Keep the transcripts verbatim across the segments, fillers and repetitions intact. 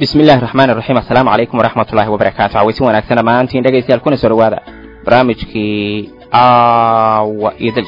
بسم الله الرحمن الرحيم. السلام عليكم ورحمة الله وبركاته. عويسين ونكسنا ما أنتين دقيتي الكون سروا هذا برامج كي آه يدج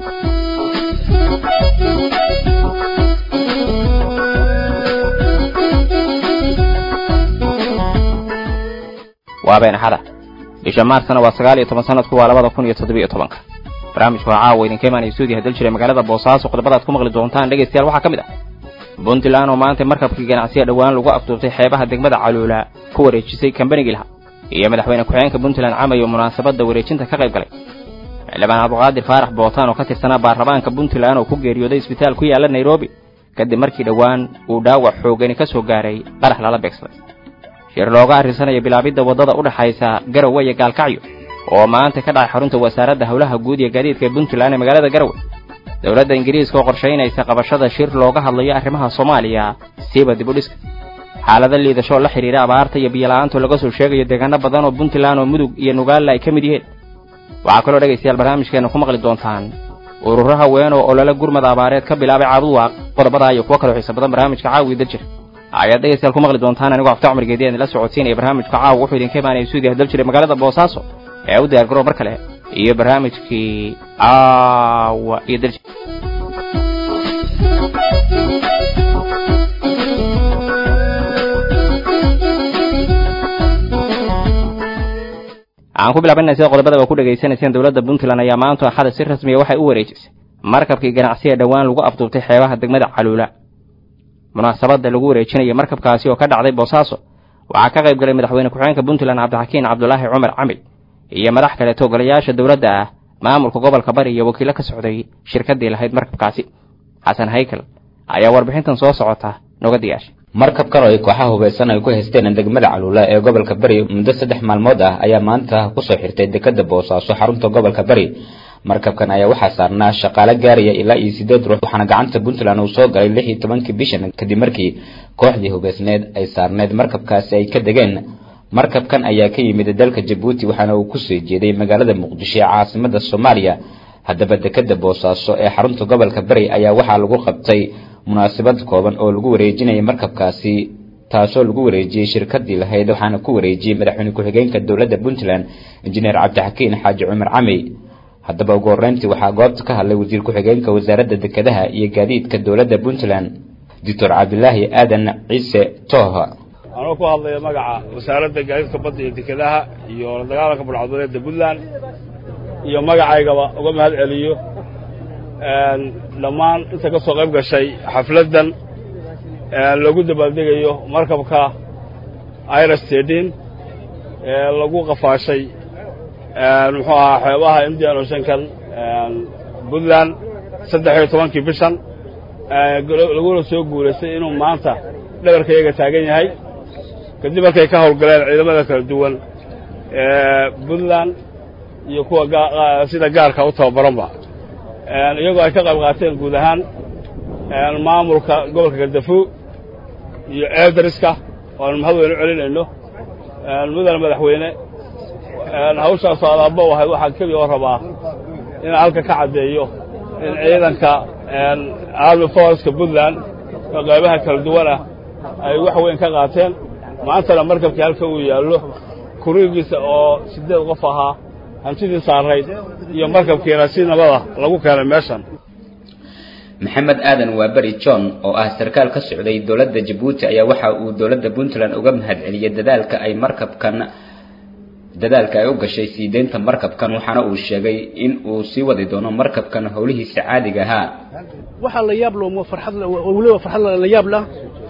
وابين هذا بجمار سنة وسقالي طبعا سنة كوا على بعض كون يتطبيق طبعا برامج كوا عاوين كمان يسودي هدل شيء مقالة بوصاص وقد بدأت كم غلط دونتان دقيتي الواحد كمده puntland oo maanta markabkii ganacsiga dhawaan lagu afduubtay xeebaha degmada Caluula ku wareejisay kambanigii laha iyo madaxweyne ku-xigeenka Puntland Camayo munaasabada wareejinta ka qayb galay Xildhibaan Abduqaadir Faarax Bootaan oo ka tirsanaa baarlamaanka Puntland oo ku geeriyooday isbitaal ku yaala Nairobi kadib markii dhawaan uu dhaawac xooggan ka soo gaaray qarax lala beegsaday shir looga arinsanaya bilaabidda wadada u dhaxaysa Garowe iyo Gaalkacyo oo maanta ka dhacay xarunta wasaaradda hawlaha guud iyo gaadiidka Puntland ee magaalada Garowe dawladda Ingiriiska oo qorsheynaysa qabashada shir looga hadlayo arrimaha Soomaaliya siiba dib u dhiska xaaladda liidasho la xiriira abaarta iyo biyo la'aanta laga soo sheegayo deegaano badan oo Puntland oo mudug iyo Nugaal ay ka mid yihiin waxa kale oo dhageystayaal barnaamijkeena ku maqli doontaan ururaha weyn oo olole gurmad abaareed ka bilaabay Cabduwaaq qodobada iyo kuwa kale oo xisaabada barnaamijka caawi dajir ayad dhageystayaal ku maqli doontaan anigu Aftaa Cumar Geedeen la socodsiinaya barnaamijka caawi wuxuu idin ka imaanay suudiga dal jiray magaalada Boosaaso ee u diyaar garoob mar kale iyo barnaamijkii aawa iyo dal aan ku bilaabnay sida qodobada ku dhageysanaysan dawladda Puntland ayaa maanta axada si rasmi ah waxay u wareejisay markabkii ganacsiga dhawaan lagu afduubtay xeebaha degmada Caluula munaasabada lagu wareejinayo markabkaasi oo ka dhacday Boosaaso waxa ka qayb galay madaxweyne ku-xigeenka Puntland Cabdixakiin Cabdulaahi Cumar Camil iyo madax kale togolayaasha dawladda ah maamulka gobolka Bari iyo wakiilo ka socday shirkadii lahayd markabkaasi Xasan Haykal ayaa warbixintan soo socota noga diyaashay markabkan oo ay kooxaha hubeysan ay ku haysteen degmada Caluula ee gobolka Bari muddo saddex maalmood ah ayaa maanta ku soo xirtay dekedda Boosaaso xarunta gobolka Bari markabkan ayaa waxa saarnaa shaqaale gaaraya ilaa iyo sideed ruux waxaana gacanta Puntland uu soo galay lix iyo tobankii bishan kadib markii kooxdii hubeysneed ay saarneed markabkaasi ay ka degeen markabkan ayaa ka yimid dalka Djibouti waxaana uu ku soo jeeday magaalada Muqdisho ee caasimadda Soomaaliya haddaba dekedda Boosaaso ee xarunta gobolka Bari ayaa waxa lagu qabtay munaasabad kooban oo lagu wareejinay markabkaasi taasoo lagu wareejiyay shirkadii lahayd waxaana ku wareejiyay madaxweyne ku-xigeenka dawladda Puntland injineer Cabdixakiin Xaaji Cumar Camil haddaba ugu horreyntii waxaa goobta ka hadlay wasiir ku-xigeenka wasaaradda dekedaha iyo gaadiidka dawladda Puntland Dr. Cabdilaahi Aadan Ciise Tooha anoo ku hadlay magaca wasaaradda gaadiidka badda iyo dekedaha iyo dagaalka bulcadweynaha Puntland iyo magacaygaba uga mahad celiyo een dhammaan inta ka soo qayb gashay xafladan ee lagu dabaaldegayo markabka Iris Tedin ee lagu qafaashay een wuxuu ahaa xeebaha Indian Ocean kan een Puntland saddex iyo tobankii bishan ee lagu soo guuleystay inuu maanta dhabarkayga taagan yahay kadib markay ka howlgaleen ciidamada kala duwan ee Puntland iyo kuwa sida gaarka u tababaranba een iyagoo ay ka qayb qaateen guud ahaan een maamulka gobolka Galdafuud iyo Eldriska oo mahadweyne celinayno een mudane madaxweyne een hawshaas aadaba waxay waxa kaliya rabaa in halka ka cadeeyo in ciidanka een Army Force Puntland qaybaha kala duwan ay wax weyn ka qaateen maanta markabkii halka uu yaalo kurigiisa oo sideed qof ahaa hantidii saaray iyo markabkiina si nabada lagu keenay meeshan Maxamed Aadan Waabari John oo ah sarkaal ka socday dawladda Djibouti ayaa waxa uu dawladda Puntland uga mahad celiyay dadaalka ay markabkan dadaalka ay u gashay siideynta markabkan waxaana uu sheegay in uu sii wadi doono markabkan howlihiisa caadiga ah waxa la yaab loo farxad waliba farxad la yaab la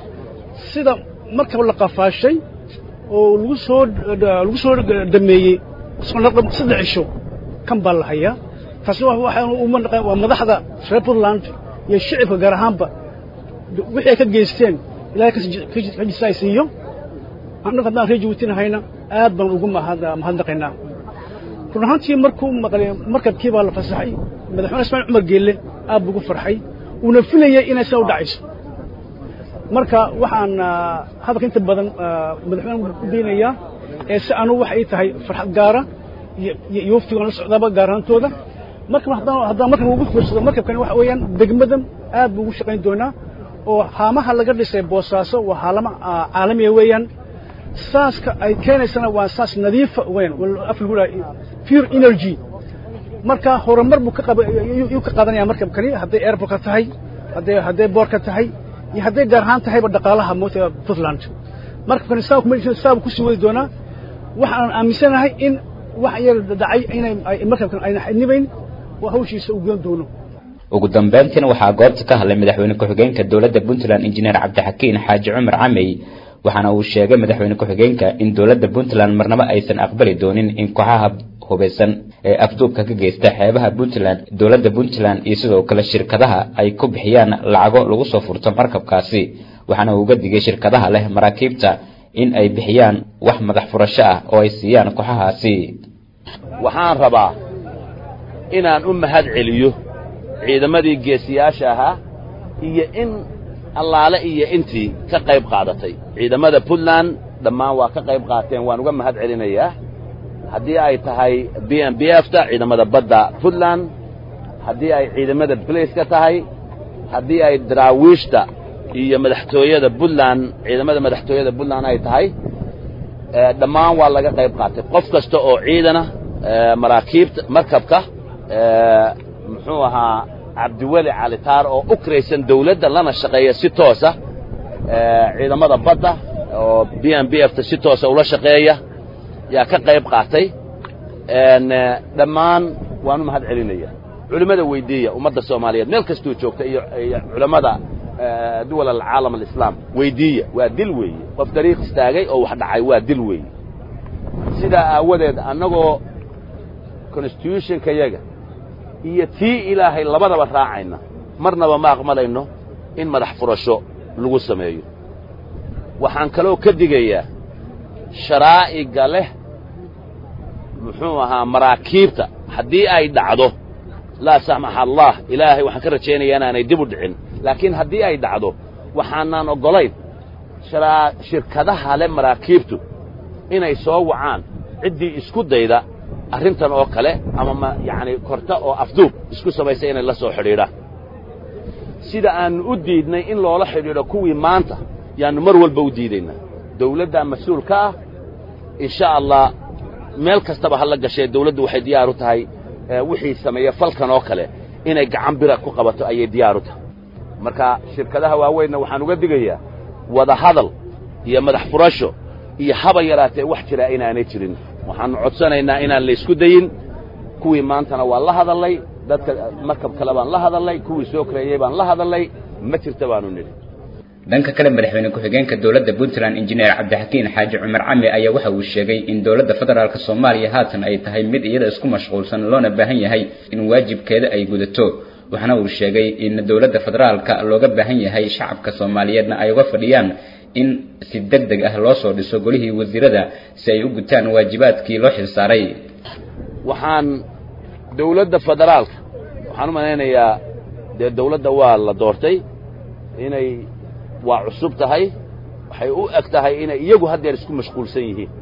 sida markab la qafaashay oo lagu soo lagu soo dhameeyay sanadka saddex cisho kan baa la hayaa taasi waxa uu madaxda Puntland iyo shacabka gaar ahaanba wixii ka geysteen ilaa ka jisaysiyo annaga hadaan reejuutin hayna aad baan ugu mahadnaqaynaa runaantii markuu maqlay markabkii baa la fasaxay madaxweyne Ismaaciil Cumar Geelle aad ugu farxay una filayay inay soo dhacayso marka waxaan hadalka inta badan madaxweyne ku diinaya ee si aanu wax ay tahay farxad gaara iyo waftiga la socdaba gaarantooda marka haddana haddana marka ugu fiirsado markabkan waxa weeyaan degmadan aad buu ugu shaqayn doonaa oo haamaha laga dhisay boosaaso waa haalama caalamiya weeyaan saaska ay keenaysana waa saas nadiifa weyn aflagula pure energy marka horumar buu ka qabay ka qaadanaya markabkani hadday airport ka tahay hadday hadday boorka tahay iyo hadday gaar ahaan tahayba dhaqaalaha moota Puntland markabkani saa kuma saa ku sii wadi doonaa waxaan aaminsanahay in wax yar dhacay inay markabkan ayna xidnibayn waa hawshiisa u goon doono ugu dambeyntiina waxaa goobta ka hadlay madaxweyne ku-xigeenka dowladda Puntland injineer Cabdixakiin Xaaji Cumar Camey waxaana uu sheegay madaxweyne ku-xigeenka in dowladda Puntland marnaba aysan aqbali doonin in kooxaha hubeysan ee afduubka ka geysta xeebaha Puntland dowladda Puntland iyo sidoo kale shirkadaha ay ku bixiyaan lacago lagu soo furto markabkaasi waxaana uu uga digay shirkadaha leh maraakiibta in ay bixiyaan wax madax furasho ah oo ay siiyaan kooxahaasi waxaan rabaa inaan u mahad celiyo ciidamadii geesiyaasha ahaa iyo in allaale iyo intii ka qayb qaadatay ciidamada Puntland dhammaan waa ka qayb qaateen waan uga mahad celinayaa haddii ay tahay B M B F ta ciidamada badda Puntland haddii ay ciidamada police ka tahay haddii ay daraawiishta iyo madaxtooyada Puntland ciidamada madaxtooyada Puntland ay tahay dhammaan waa laga qayb qaatay qof kasta oo ciidana maraakiibta markabka muxuu ahaa Cabdiwali Cali Taar oo u kreeysan dawladda lana shaqeeya si toos ah ciidamada badda oo B M B F ta si toos ah ula shaqeeya yaa ka qayb qaatay een dhammaan waanu mahad celinaya culimada weydiiya ummadda Soomaaliyeed meel kastoo joogta iyo culimada dawlad caalam islaam weydiiya waa dil weey qof dariiq istaagay oo wax dhacay waa dil weey sida aawadeed anagoo constitution ka yaga iyo tii ilaahay labadaba raacayna marnaba ma aqmalayno in madax furasho lagu sameeyo waxaan kaloo ka digayaa sharaa'iga leh muxuu ahaa maraakiibta haddii ay dhacdo la samaxa Allah ilaahay waxaan ka rajaynayaa inaanay dib u dhicin laakiin haddii ay dhacdo waxaanan ogolayn shirkadaha leh maraakiibtu inay soo wacaan ciddii isku dayda arrintan oo kale ama yaani korta oo afduub isku sameeyay inay la soo xiriiraan sida aan u diidnay in loola xiriiro kuwii maanta yaanu mar walba u diidayna dawladda mas'uulka ah insha Allah meel kastaba hal la gashay dawladdu waxay diyaar u tahay wixii sameeyay falkan oo kale inay gacan bira ku qabato ayay diyaar u tahay marka shirkadaha waaweyn waxaan uga digayaa wada hadal iyo madax furasho iyo haba yaraatee wax jira inaanay jirin waxaan codsanaynaa inaan la isku dayin kuwii maantana waa la hadalay dadka markab kale baan la hadalay kuwii soo kreeyay baan la hadalay ma jirta baanu nidhi dhanka kale madaxweyne ku-xigeenka dowladda Puntland injineer Cabdixakiin Xaaji Cumar Camey ayaa waxa uu sheegay in dowladda federaalka Soomaaliya haatan ay tahay mid iyada isku mashquulsan loona baahan yahay in waajibkeeda ay gudato waxana uu sheegay in dowladda federaalka looga baahan yahay shacabka Soomaaliyeedna ay uga fadhiyaan in si degdeg ah loo soo dhiso golihii wasiirada si ay u gutaan waajibaadkii loo xilsaaray waxaan dowladda federaalka waxaan u maleynayaa de dowladda waa la doortay inay waa cusub tahay waxay u eg tahay inay iyagu haddeer isku mashquulsan yihiin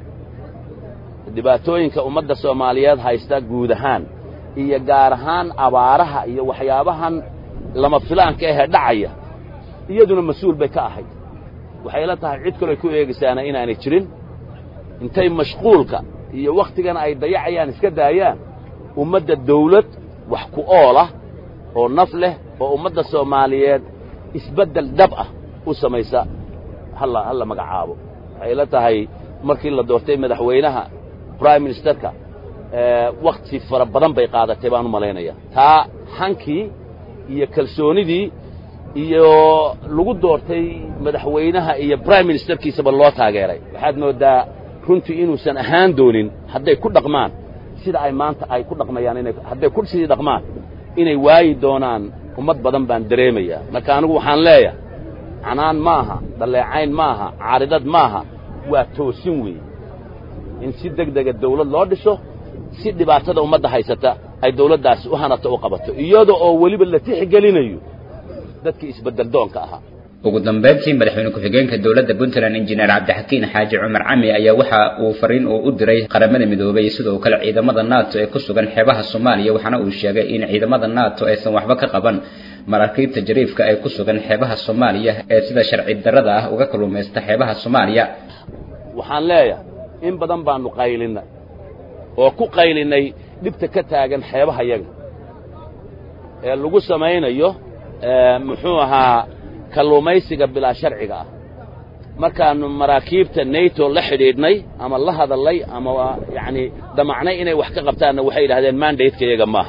dhibaatooyinka ummadda Soomaaliyeed haysta guud ahaan iyo gaar ahaan abaaraha iyo waxyaabahan lama filaanka ah dhacaya iyaduna mas'uul bay ka ahayd waxay la tahay cid kale ku eegisaana inaanay jirin intay mashquulka iyo waqtigan ay dayacayaan iska daayaan ummadda dawlad wax ku oola oo naf leh oo ummadda Soomaaliyeed isbedel dab ah u samaysa halla halla magacaabo waxay la tahay markii la doortay madaxweynaha prime ministerka ee waqti fara badan bay qaadatay baan u maleynayaa taa hankii iyo kalsoonidii iyo lagu doortay madaxweynaha iyo prime ministerkiisaba loo taageeray waxaad moodaa runtii inuusan ahaan doonin hadday ku dhaqmaan sida ay maanta ay ku dhaqmayaan inay hadday ku sidii dhaqmaan inay waayi doonaan ummad badan baan dareemayaa marka anigu waxaan leeyahay canaan maaha daleecayn maaha caaridad maaha waa toosin weey in si degdeg ah dawlad loo dhiso si dhibaatada ummadda haysata ay dawladdaas u hanato u qabato iyadoo oo waliba la tixgelinayo dadkii isbedel doonka ahaa ugu dambeyntii madaxweyne ku-xigeenka dowladda Puntland injineer Cabdixakiin Xaaji Cumar Camey ayaa waxa uu fariin uu u diray qaramada midoobay sidoo kale ciidamada NATO ee ku sugan xeebaha Soomaaliya waxana uu sheegay in ciidamada NATO aysan waxba ka qaban maraakiibta jariifka ee ku sugan xeebaha Soomaaliya ee sida sharci darrada ah uga kalluumaysta xeebaha Soomaaliya. waxaan leeyahay in badan baanu qaylinay oo ku qaylinay dhibta ka taagan xeebaha yaga ee lagu samaynayo muxuu ahaa kalluumaysiga bilaa sharciga ah markaanu maraakiibta NATO la xidhiidhnay ama la hadalay ama yaani damacnay inay wax ka qabtaan waxay yiraahdeen mandate-ka iyaga ma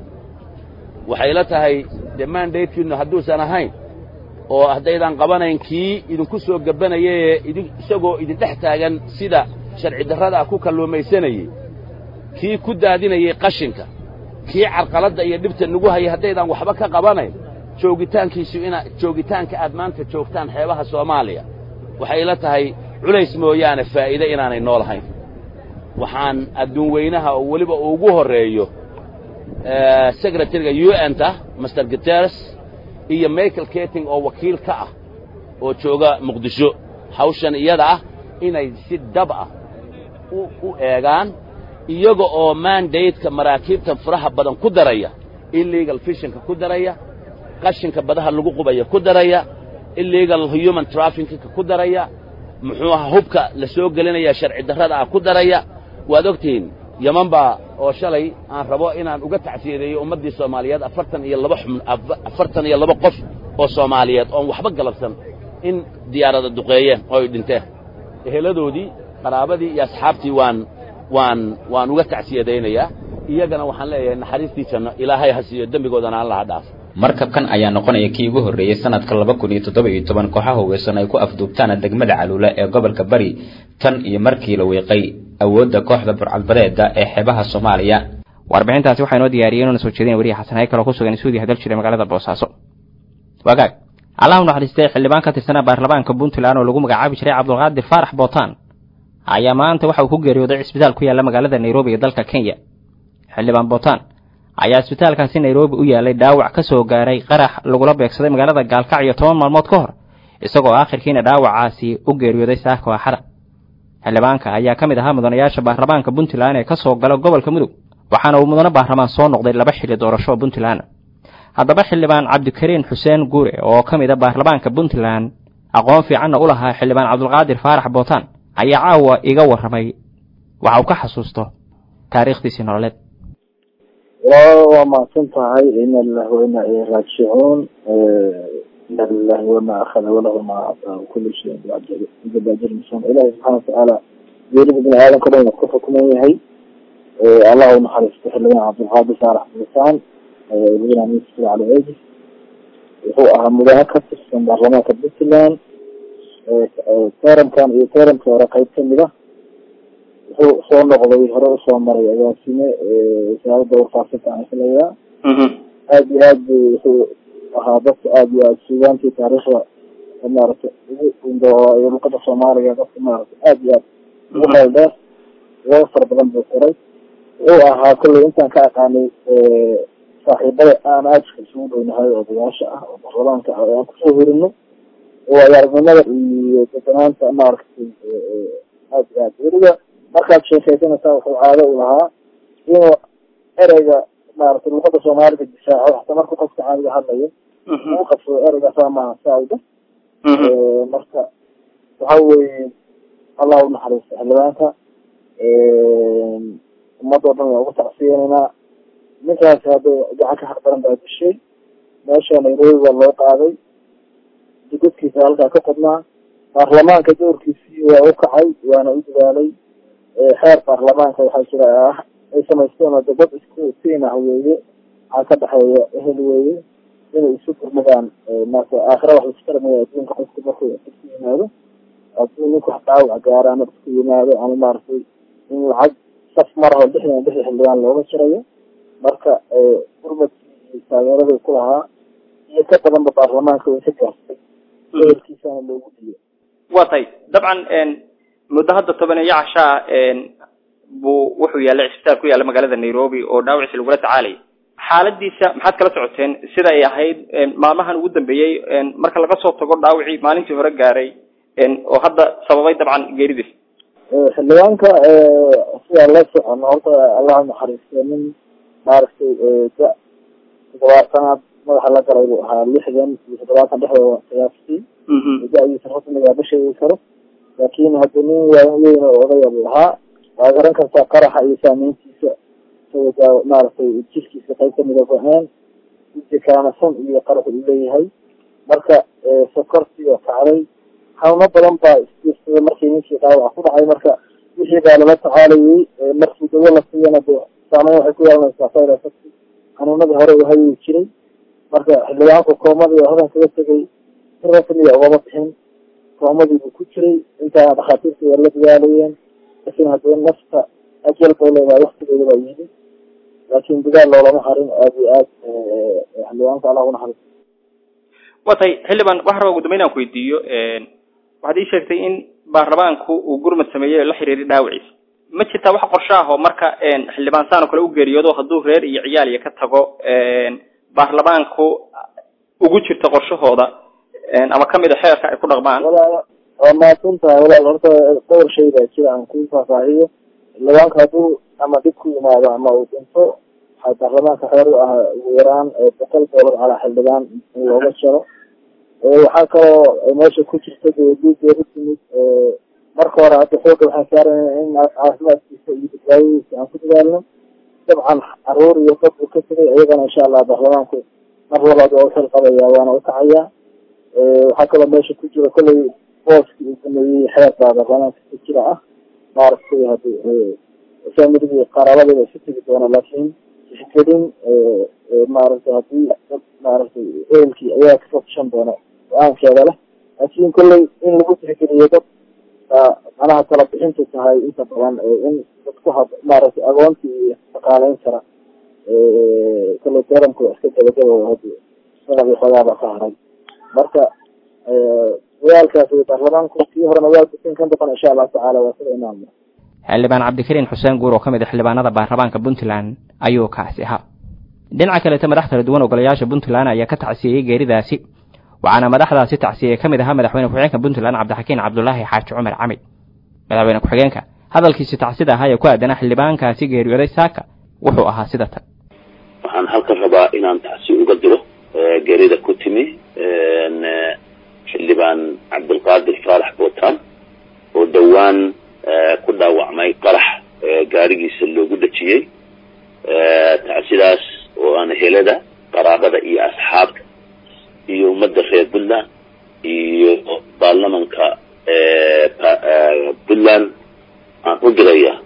waxay la tahay de mandate-kiinu hadduusan ahayn oo haddaydan qabanayn kii idinku soo gabanayay idin isagoo idin dhex taagan sida sharci darrada ku kalluumaysanayay kii ku daadinayay qashinka kii carqaladda iyo dhibta nagu hayay haddaydan waxba ka qabanayn joogitaankiisu ina joogitaanka aad maanta joogtaan xeebaha Soomaaliya waxay la tahay culays mooyaane faa'iido inaanay noolahayn waxaan adduun weynaha oo waliba ugu horeeyo ee secretary-ga U N-ta Mister Guterres iyo Michael Keating oo wakiil ka ah oo jooga Muqdisho hawshan iyada ah inay si dab ah u u eegaan iyaga oo mandate-ka maraakiibta faraha badan ku daraya illegal fishing ku daraya qashinka badaha lagu qubaya ku daraya illegal human trafficking ku daraya muxuu ahaa hubka la soo gelinaya sharci darrada ah ku daraya waad ogtiin Yaman ba oo shalay aan rabo inaan uga tacsiideeyo ummadii Soomaaliyeed afartan iyo laba afartan iyo laba qof oo Soomaaliyeed oo waxba galabsan in diyaarada duqeeyeen oo ay dhinteen eheladoodii qaraabadii iyo asxaabtii waan waan waan uga tacsiideynaya iyagana waxaan leeyahay naxariistiisana Ilaahay ha siiyo dambigoodana Allah ha dhaafo. markabkan ayaa noqonaya kii ugu horeeyay sanadka laba kun iyo toddoba iyo toban kooxaha hoggaansan ay ku afduubtaan degmada Caluula ee gobolka Bari tan iyo markii la weeqay awoodda kooxda burcadbadeeda ee xeebaha Soomaaliya. warbixintaasi waxay noo diyaariyeen oo soo jeedin wariye Xasan Haykal oo ku sugan Suudi hadal jiray magaalada Boosaaso. wagaag Allah u naxariistay xildhibaan ka tirsan baarlamaanka Puntland oo lagu magacaabi jiray Cabdulqaadir Faarax Bootaan ayaa maanta waxa uu ku geeriyooday isbitaal ku yaala magaalada Nairobi ee dalka Kenya. xildhibaan Bootaan ayaa isbitaalkaasi Nairobi u yaalay dhaawac ka soo gaaray qarax lagula beegsaday magaalada Gaalkacyo toban maalmood ka hor isagoo aakhirkiina dhaawacaasi u geeriyooday saaka waxara. xildhibaanka ayaa kamid ahaa mudanayaasha baarlamaanka Puntland ee ka soo galay gobolka Mudug waxaana uu mudane baarlamaan soo noqday laba xilli doorasho Puntland. haddaba xildhibaan Cabdikariin Xuseen Guure oo kamid ah baarlamaanka Puntland aqoon fiican u lahaa xildhibaan Cabdulqaadir Faarax Bootaan ayaa caawa iga warramay waxa uu ka xasuusto taariikhdiisa nololeed. وما صنتها إن الله وإنا إليه راجعون إن الله وما أخذ وله ما أعطى وكل شيء بأجل مسلم إله سبحانه وتعالى يريد من العالم كلهم يكفكم إيهي الله ونحن يستحلون عبد الغابي سارح بلسان يقولون أن يستحل على عيجي هو أهم ملاحكة في برلمانك البسلان تارم كان يتارم كورقيب كمده هو صون نقضي هرو صون مري أجاسينه سهاد دور فاسد عن سليا. هذه هذه هو هذا هذه السودان في تاريخ النار عنده يوم قدر صومالي هذا النار هذه وهذا وفر بلند الكريت هو ها كل إنسان كأعني صاحبي أنا أشوف شو بين هاي الأشياء وبرلمان كأنا كسوهر إنه هو يعرف إنه يتنام النار هذه هذه markaad sheekaysanaysaa wuxuu caado u lahaa inuu ereyga maaragtay luqada Soomaaliga difaaco xataa markuu qofka caadiga hadlayo uu qabsado ereyga saamaha saawda marka waxa weeye Allah u naxariisto xildhibaanka ummadda oo dhan waa ugu tacsiyeynaa ninkaas hadda gacan ka xaqdaran baa dishay meesha Nairobi waa loo qaaday dugsigiisa halkaa ka qodnaa baarlamaanka doorkiisii waa u kacay waana u dadaalay xeer baarlamaanka waxaa jira ah ay samaysteen dad isku siinaha weeye waxaa ka dhexeeya ehel weeye inay isu furmadaan marka aakhira wax isku tarmaya adduunka qofka markuu isku yimaado hadduu ninku wax dhaawac gaara ama isku yimaado ama maaragtay in lacag saf mar hore lixdan lix xildhibaan looga jirayo marka gurmadkii taageeradii ku lahaa iyo ka badanba baarlamaanka way ka gaartay ehelkiisana loogu dhiyay watay dabcan muddo hadda toban iyo casha een buu wuxuu yaalay isbitaal ku yaala magaalada Nairobi oo dhaawaciisa lagu la tacaalay xaaladiisa maxaad kala socoteen sida ay ahayd maalmahan ugu dambeeyay marka laga soo tago dhaawacii maalintii hore gaaray oo hadda sababay dabcan geeridiis xildhibaanka sida la socon horta Allah naxariisto min maaragtay toddobaatanaad madaxa la galay buu ahaa lixdan iyo toddobaatan dhexdooda qiyaastii da-diisa rasmiga ma sheegi karo laakiin hadda nin waaweyn oo odaya buu ahaa waa garan kartaa qaraxa iyo saameyntiisa isagoo maaragtay jirkiisa qayb kamida go-aan dikaanasan iyo qarax uu leeyahay marka sokortiga kacday xanuuno badan baa isbiirsaday markii ninkii dhaawac ku dhacay marka wixii baa lala tacaalayay markii dawo la siiyana de saameyn waxay ku yeelanaysaa side effect xanuunadii hore uu hayi jiray marka xildhibaanku koomadii oo hodan kaga tegay si rasmiya ugama bixin koomadii buu ku jiray intaa dhakhaatiirta waa la dadaalayeen laakiin haddee nafta ajal bay leedahay waktigeeda baa yimid laakiin dadaal loolama harin aada iyo aad xildhibaanka allah unaxariis watay xildhibaan waxaa rabaa ugu dambeyn aan ku weydiiyo waxaad ii sheegtay in baarlamaanku uu gurmad sameeyey oo la xiriiray dhaawaciisa ma jirtaa wax qorshe ah oo marka xildhibaan saan oo kale u geeriyoodo hadduu reer iyo ciyaal iyo ka tago baarlamaanku ugu jirta qorshahooda ama kamid a xeerka ay ku dhaqmaan walaa waa mahadsan tahay walaal horta dhowr shay baa jira aan ku faahfaahiyo xildhibaanka hadduu ama dhib ku yimaado ama uu dhinto waxaa baarlamaanka xeer u ah ugu yaraan boqol doolar calaa xildhibaan in looga jaro waxaa kaloo meesha ku jirta geedigeeda timid marka hore hadda xooga waxaan saarana in caafimaadkiisa iyo badbaadadiisa aan ku dadaalno dabcan caruur iyo dad uu ka tegay iyagana insha allah baarlamaanku mar labaad waa uxil qabaya waana ukacayaa waxaa kaloo meesha ku jira kollay booskii uu sameeyey xeer baa baarlamaanka ku jira ah maaragtay hadi familigii qaraabadeda isu tegi doona laakiin tixgelin maaragtay hadii dad maaragtay ehelkii ayaa kasoo tishan doona go-aankeeda leh laakiin kollay in lagu tixgeliyo dad manaha kala bixintu tahay inta badan in dadku ha maaragtay agoontii iyo shaqaaleyn kara kollay daranku iska gabagaba hadi sanadii xoogaaba ka haray marka dagaalkaas baarlamaanku kii horena waa gusin kan daqan insha allahu tacaala waa sida imaamna xildhibaan cabdikariin xuseen guur oo ka mid ah xildhibaanada baarlamaanka puntland ayuu kaasi ahaa dhinaca kaleeta madax kala duwan oo golayaasha puntland ayaa ka tacsiyeyey geeridaasi waxaana madaxdaasi tacsiyey ka mid ahaa madaxweyne ku-xigeenka puntland cabdixakiin cabdulaahi xaaji cumar camid madaxweyne ku-xigeenka hadalkiisi tacsida ahaa ee ku aadanaa xildhibaankaasi geeriyooday saaka wuxuu ahaa sida tan waxaan halkan rabaa inaan tacsi uga diro geerida ku timi xildhibaan cabdilqaadir faarax bootaan oo dhowaan ku dhaawacmay qarax gaarigiisa loogu dhajiyey tacsidaas oo aan helada qaraabada iyo asxaabta iyo ummadda reer puntland iyo baarlamanka puntland aan u diraya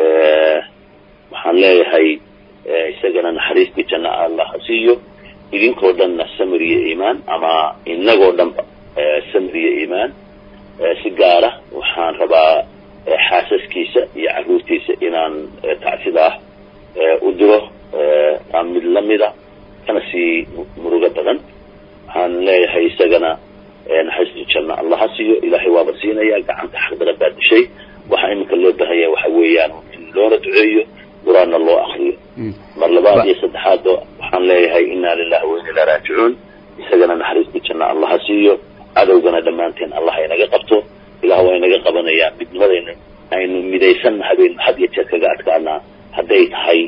waxaan leeyahay isagana naxariistii janna allah siiyo idinkoo dhanna samir iyo iimaan ama inagoo dhanba samir iyo iimaan si gaara waxaan rabaa xaasaskiisa iyo caruurtiisa inaan tacsidaah u diro mid lamida kana sii murugo badan waxaan leeyahay isagana naxariistii janna allah ha siiyo ilaahay waaba siinaya gacanta xaqdara baa dishay waxaa iminka loo bahaya waxa weeyaan in loona duceeyo qur-aanna loo akriyo mar labaad iyo saddexaad waxaan leeyahay inaa lilahi wa inna ilaa raajicuun isagana naxariistii janna allah ha siiyo cadowgana dhammaanteen allah inaga qabto ilaah waa inaga qabanayaa midnimadayna aynu midaysanna habeen had iyo jeer kaga adkaanaa hadday tahay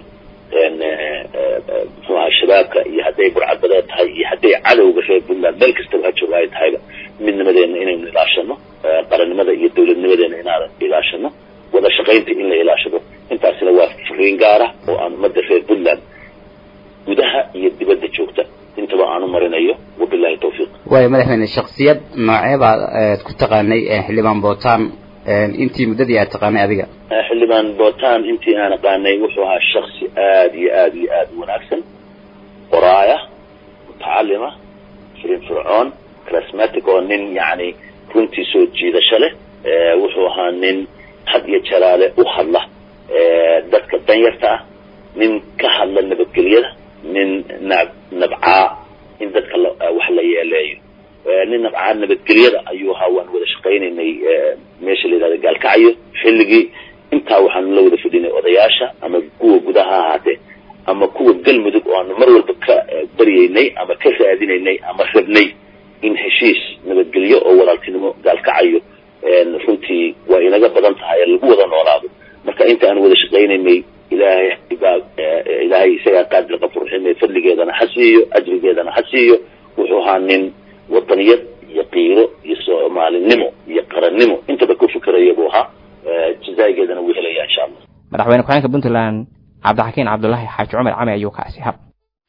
muxuaha shabaabka iyo hadday burcadbadeed tahay iyo hadday cadowga reer puntland meel kastaba ha jooga ay tahayba midnimadeena inaynu ilaashano qarannimada iyo dawladnimadeena inaan ilaashano wada shaqaynta in la ilaashado intaasina waa fariin gaara oo aan ummadda reer puntland gudaha iyo dibadda joogta intaba aanu marinayo wabillahi tawfiiq waayo madaxweyne shaksiyad noocee baad ku taqaanay xildhibaan bootaan intii muddadii aad taqaanay adiga xildhibaan bootaan intii aan aqaanay wuxuu ahaa shaksi aada iyo aada iyo aada u wanaagsan qoraaya mutacalima firin fircoon charismatic oo nin yacni runtii soo jiidasho leh wuxuu ahaa nin had iyo jalaale u hadla dadka danyarta ah nin ka hadla nabadgelyada nin nab nabcaa in dadka wax la yeeleeyo nin nabcaa nabadgelyada ayuu ahaa waan wada shaqaynaynay meesha la yidhahda gaalkacyo xilligii intaa waxaanu la wada fidhinay odayaasha ama kuwa gudaha ahaatee ama kuwa galmudug oo aanu mar walba ka baryaynay ama ka raadinaynay ama rabnay in heshiis nabadgelyo oo walaaltinimo gaalkacayo runtii waa inaga badan tahay lagu wada noolaado marka inta aan wada shaqaynaynay ilaahay baa ilaahay isagaa qaadir qafuur raxiim fadligeedana ha siiyo ajrigeedana ha fahansiiyo wuxuu ahaa nin wadaniyad iyo qiiro iyo soomaalinimo iyo qarannimo intaba ku fikeraya buu ahaa jazaa'igeedana wuu helaya insha allah madaxweyne ku-xigeenka puntland cabdixakiin cabdullaahi xaaji cumar cami ayuu kaasi hab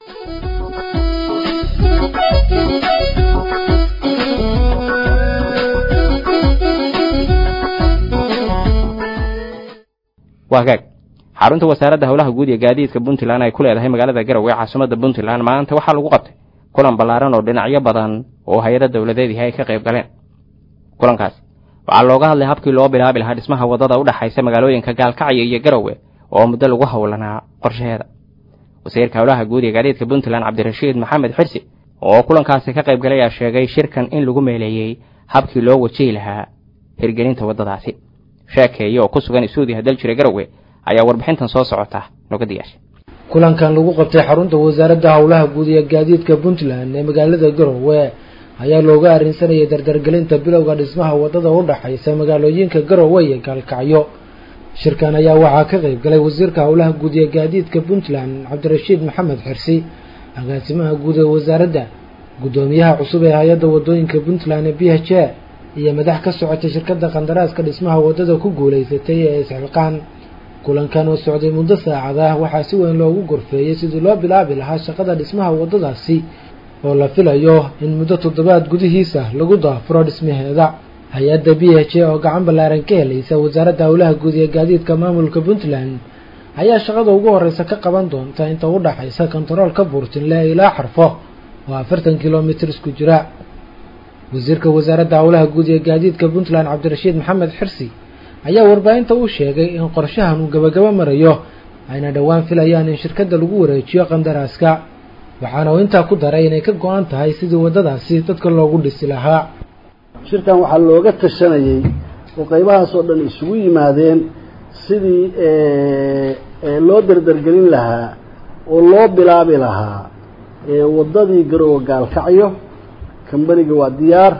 waa gaag xarunta wasaaradda howlaha guud ee gaadiidka puntland ay ku leedahay magaalada garowe caasimada puntland maanta waxaa lagu qabtay kulan ballaaran oo dhinacyo badan oo hay-ada dowladeedii ay ka qayb galeen kulankaas waxaa looga hadlay habkii loo bilaabi lahaa dhismaha wadada u dhaxaysa magaalooyinka gaalkacyo iyo garowe oo muddo lagu howlanaa qorshaheeda wasiirka howlaha guud ee gaadiidka puntland cabdirashiid maxamed xirsi oo kulankaasi ka qayb galay ayaa sheegay shirkan in lagu meeleeyey habkii loo wajihi lahaa hirgelinta wadadaasi sheekeeye oo ku sugan isuudiha daljire garowe ayaa warbixintan soo socota nooga diyaashay kulankan lagu qabtay xarunta wasaaradda howlaha guud ee gaadiidka puntland ee magaalada garowe ayaa looga arrinsanayay dardargelinta bilowga dhismaha wadada u dhaxaysa magaalooyinka garowe iyo gaalkacyo shirkan ayaa waxaa ka qayb galay wasiirka howlaha guud ee gaadiidka puntland cabdirashiid maxamed xirsi agaasimaha guud ee wasaaradda guddoomiyaha cusub ee hay-adda wadooyinka puntland ee b h a iyo madax ka socotay shirkadda qandaraaska dhismaha wadada ku guulaysatay ee isxilqaan kulankan oo socday muddo saacada waxaa si weyn loogu gorfeeyey sidii loo bilaabi lahaa shaqada dhismaha wadadaasi oo la filayo in muddo toddobaad gudihiisa lagu daafuro dhismaheeda hay-adda b h a oo gacan ballaaran ka helaysa wasaaradda howlaha guud ee gaadiidka maamulka puntland ayaa shaqada ugu horeysa ka qaban doonta inta u dhaxaysa kontaroolka buurtinle ilaa xarfo oo afartan kilomitir isku jira wasiirka wasaaradda howlaha guud ee gaadiidka puntland cabdirashiid maxamed xirsi ayaa warbaahinta u sheegay in qorshahan uu gabagaba marayo ayna dhowaan filayaan in shirkadda lagu wareejiyo qandaraaska waxaana uu intaa ku daray inay ka go-an tahay sidii waddadaasi dadka loogu dhisi lahaa shirkan waxaa looga tashanayey oo qaybahaas oo dhan isugu yimaadeen sidii loo dardargelin lahaa oo loo bilaabi lahaa waddadii garowe gaalkacyo kambaniga waa diyaar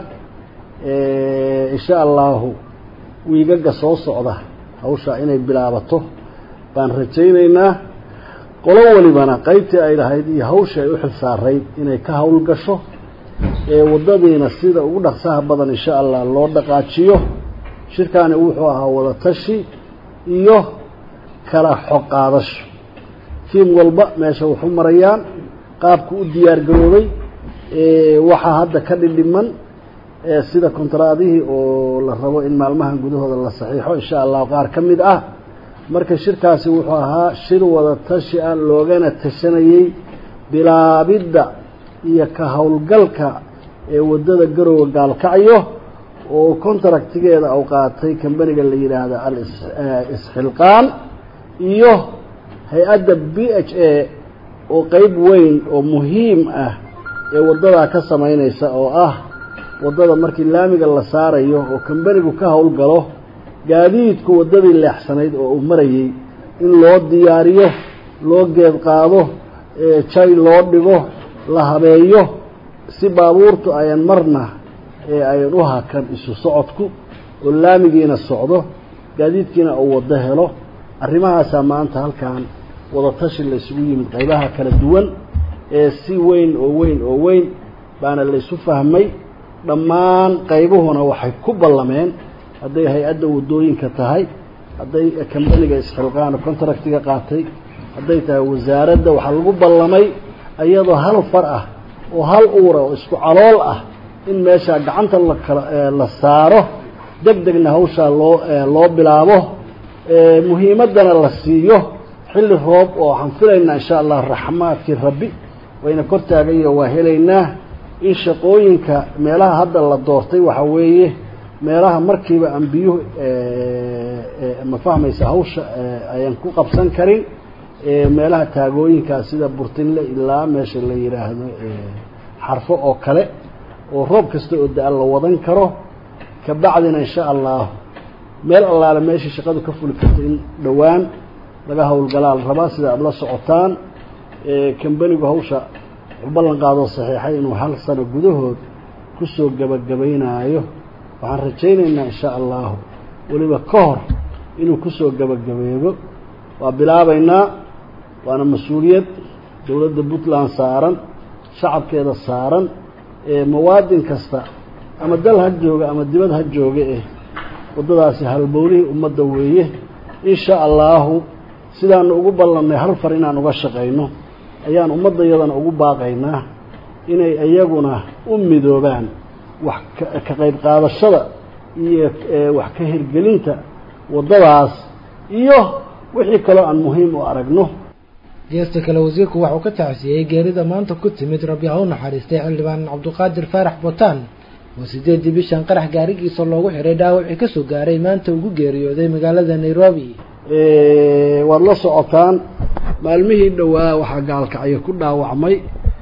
insha allahu wiigaga soo socda hawsha inay bilaabato baan rajaynaynaa qolo walibana qaybtii ay lahayd iyo hawsha ay u xilsaarayd inay ka howlgasho waddadiina sida ugu dhaqsaha badan insha allah loo dhaqaajiyo shirkaani wuxuu ahaa wada tashi iyo kala xog qaadasho tiim walba meesha wax u marayaan qaabku u diyaar garoobay waxaa hadda ka dhidhiman sida kontraadihii oo la rabo in maalmahan gudahooda la saxiixo insha allah qaar ka mid ah marka shirkaasi wuxuu ahaa shir wada tashi ah loogana tashanayey bilaabidda iyo ka howlgalka ee waddada garowe gaalkacyo oo contractigeeda uu qaatay kambaniga la yidhaahdo al-isxilqaan iyo hay-adda b h a oo qeyb weyn oo muhiim ah ee waddadaa ka samaynaysa oo ah waddada markii laamiga la saarayo oo kambanigu ka howlgalo gaadiidku waddadii leexsanayd oo uu marayey in loo diyaariyo loo geed qaado jay loo dhigo la habeeyo si baabuurtu ayan marna ee ayan u hakan isu socodku oo laamigiina socdo gaadiidkiina uu waddo helo arrimahaasaa maanta halkan wada tashi la isugu yimid qaybaha kala duwan ee si weyn oo weyn oo weyn baana la isu fahmay dhammaan qaybuhuna waxay ku ballameen hadday hay-adda waddooyinka tahay hadday kambaniga isxilqaan oo contractiga qaatay hadday tahay wasaaradda waxaa lagu ballamay iyadoo hal far ah oo hal uura oo isku calool ah in meeshaa gacanta lakala la saaro deg degna hawshaa loo loo bilaabo muhiimaddana la siiyo xilli roob oo waxaan filaynaa insha allah raxmaadkii rabbi wayna kor taagayo waa helaynaa in shaqooyinka meelaha hadda la doortay waxaa weeye meelaha markiiba aan biyuhu ma fahmaysa hawsha ayaan ku qabsan karin meelaha taagooyinkaa sida burtinle ilaa meesha la yidhaahdo xarfo oo kale oo roob kasta oo da-a la wadan karo kabacdina insha allah meel allaale meeshii shaqadu ka fuli karto in dhowaan laga howlgalaa la rabaa sida aada la socotaan kambanigu hawsha wuxuu ballan qaadoo saxiixay inuu hal sano gudahood kusoo gabagabaynaayo waxaan rajaynaynaa insha allahu weliba ka hor inuu kusoo gabagabeebo waa bilaabaynaa waana mas-uuliyad dowladda puntland saaran shacabkeeda saaran ee muwaadin kasta ama dal ha jooga ama dibad ha jooga eh waddadaasi halbowlihii ummadda weeye insha allahu sidaanu ugu ballannay hal far inaan uga shaqayno ayaan ummadda iyadana ugu baaqaynaa inay iyaguna u midoobaan wax ka qayb qaadashada iyo wax ka hirgelinta waddadaas iyo wixii kaloo aan muhiim u aragno geesta kale wasiirku waxuu ka tacsiyey geerida maanta ku timid rabbi ha u naxariistay xildhibaan cabdiqaadir faarax botaan oo sideedii bishan qarax gaarigiisa loogu xiray dhaawacii ka soo gaaray maanta ugu geeriyooday magaalada Nairobi waad la socotaan maalmihii dhowaa waxaa gaalkacyo ku dhaawacmay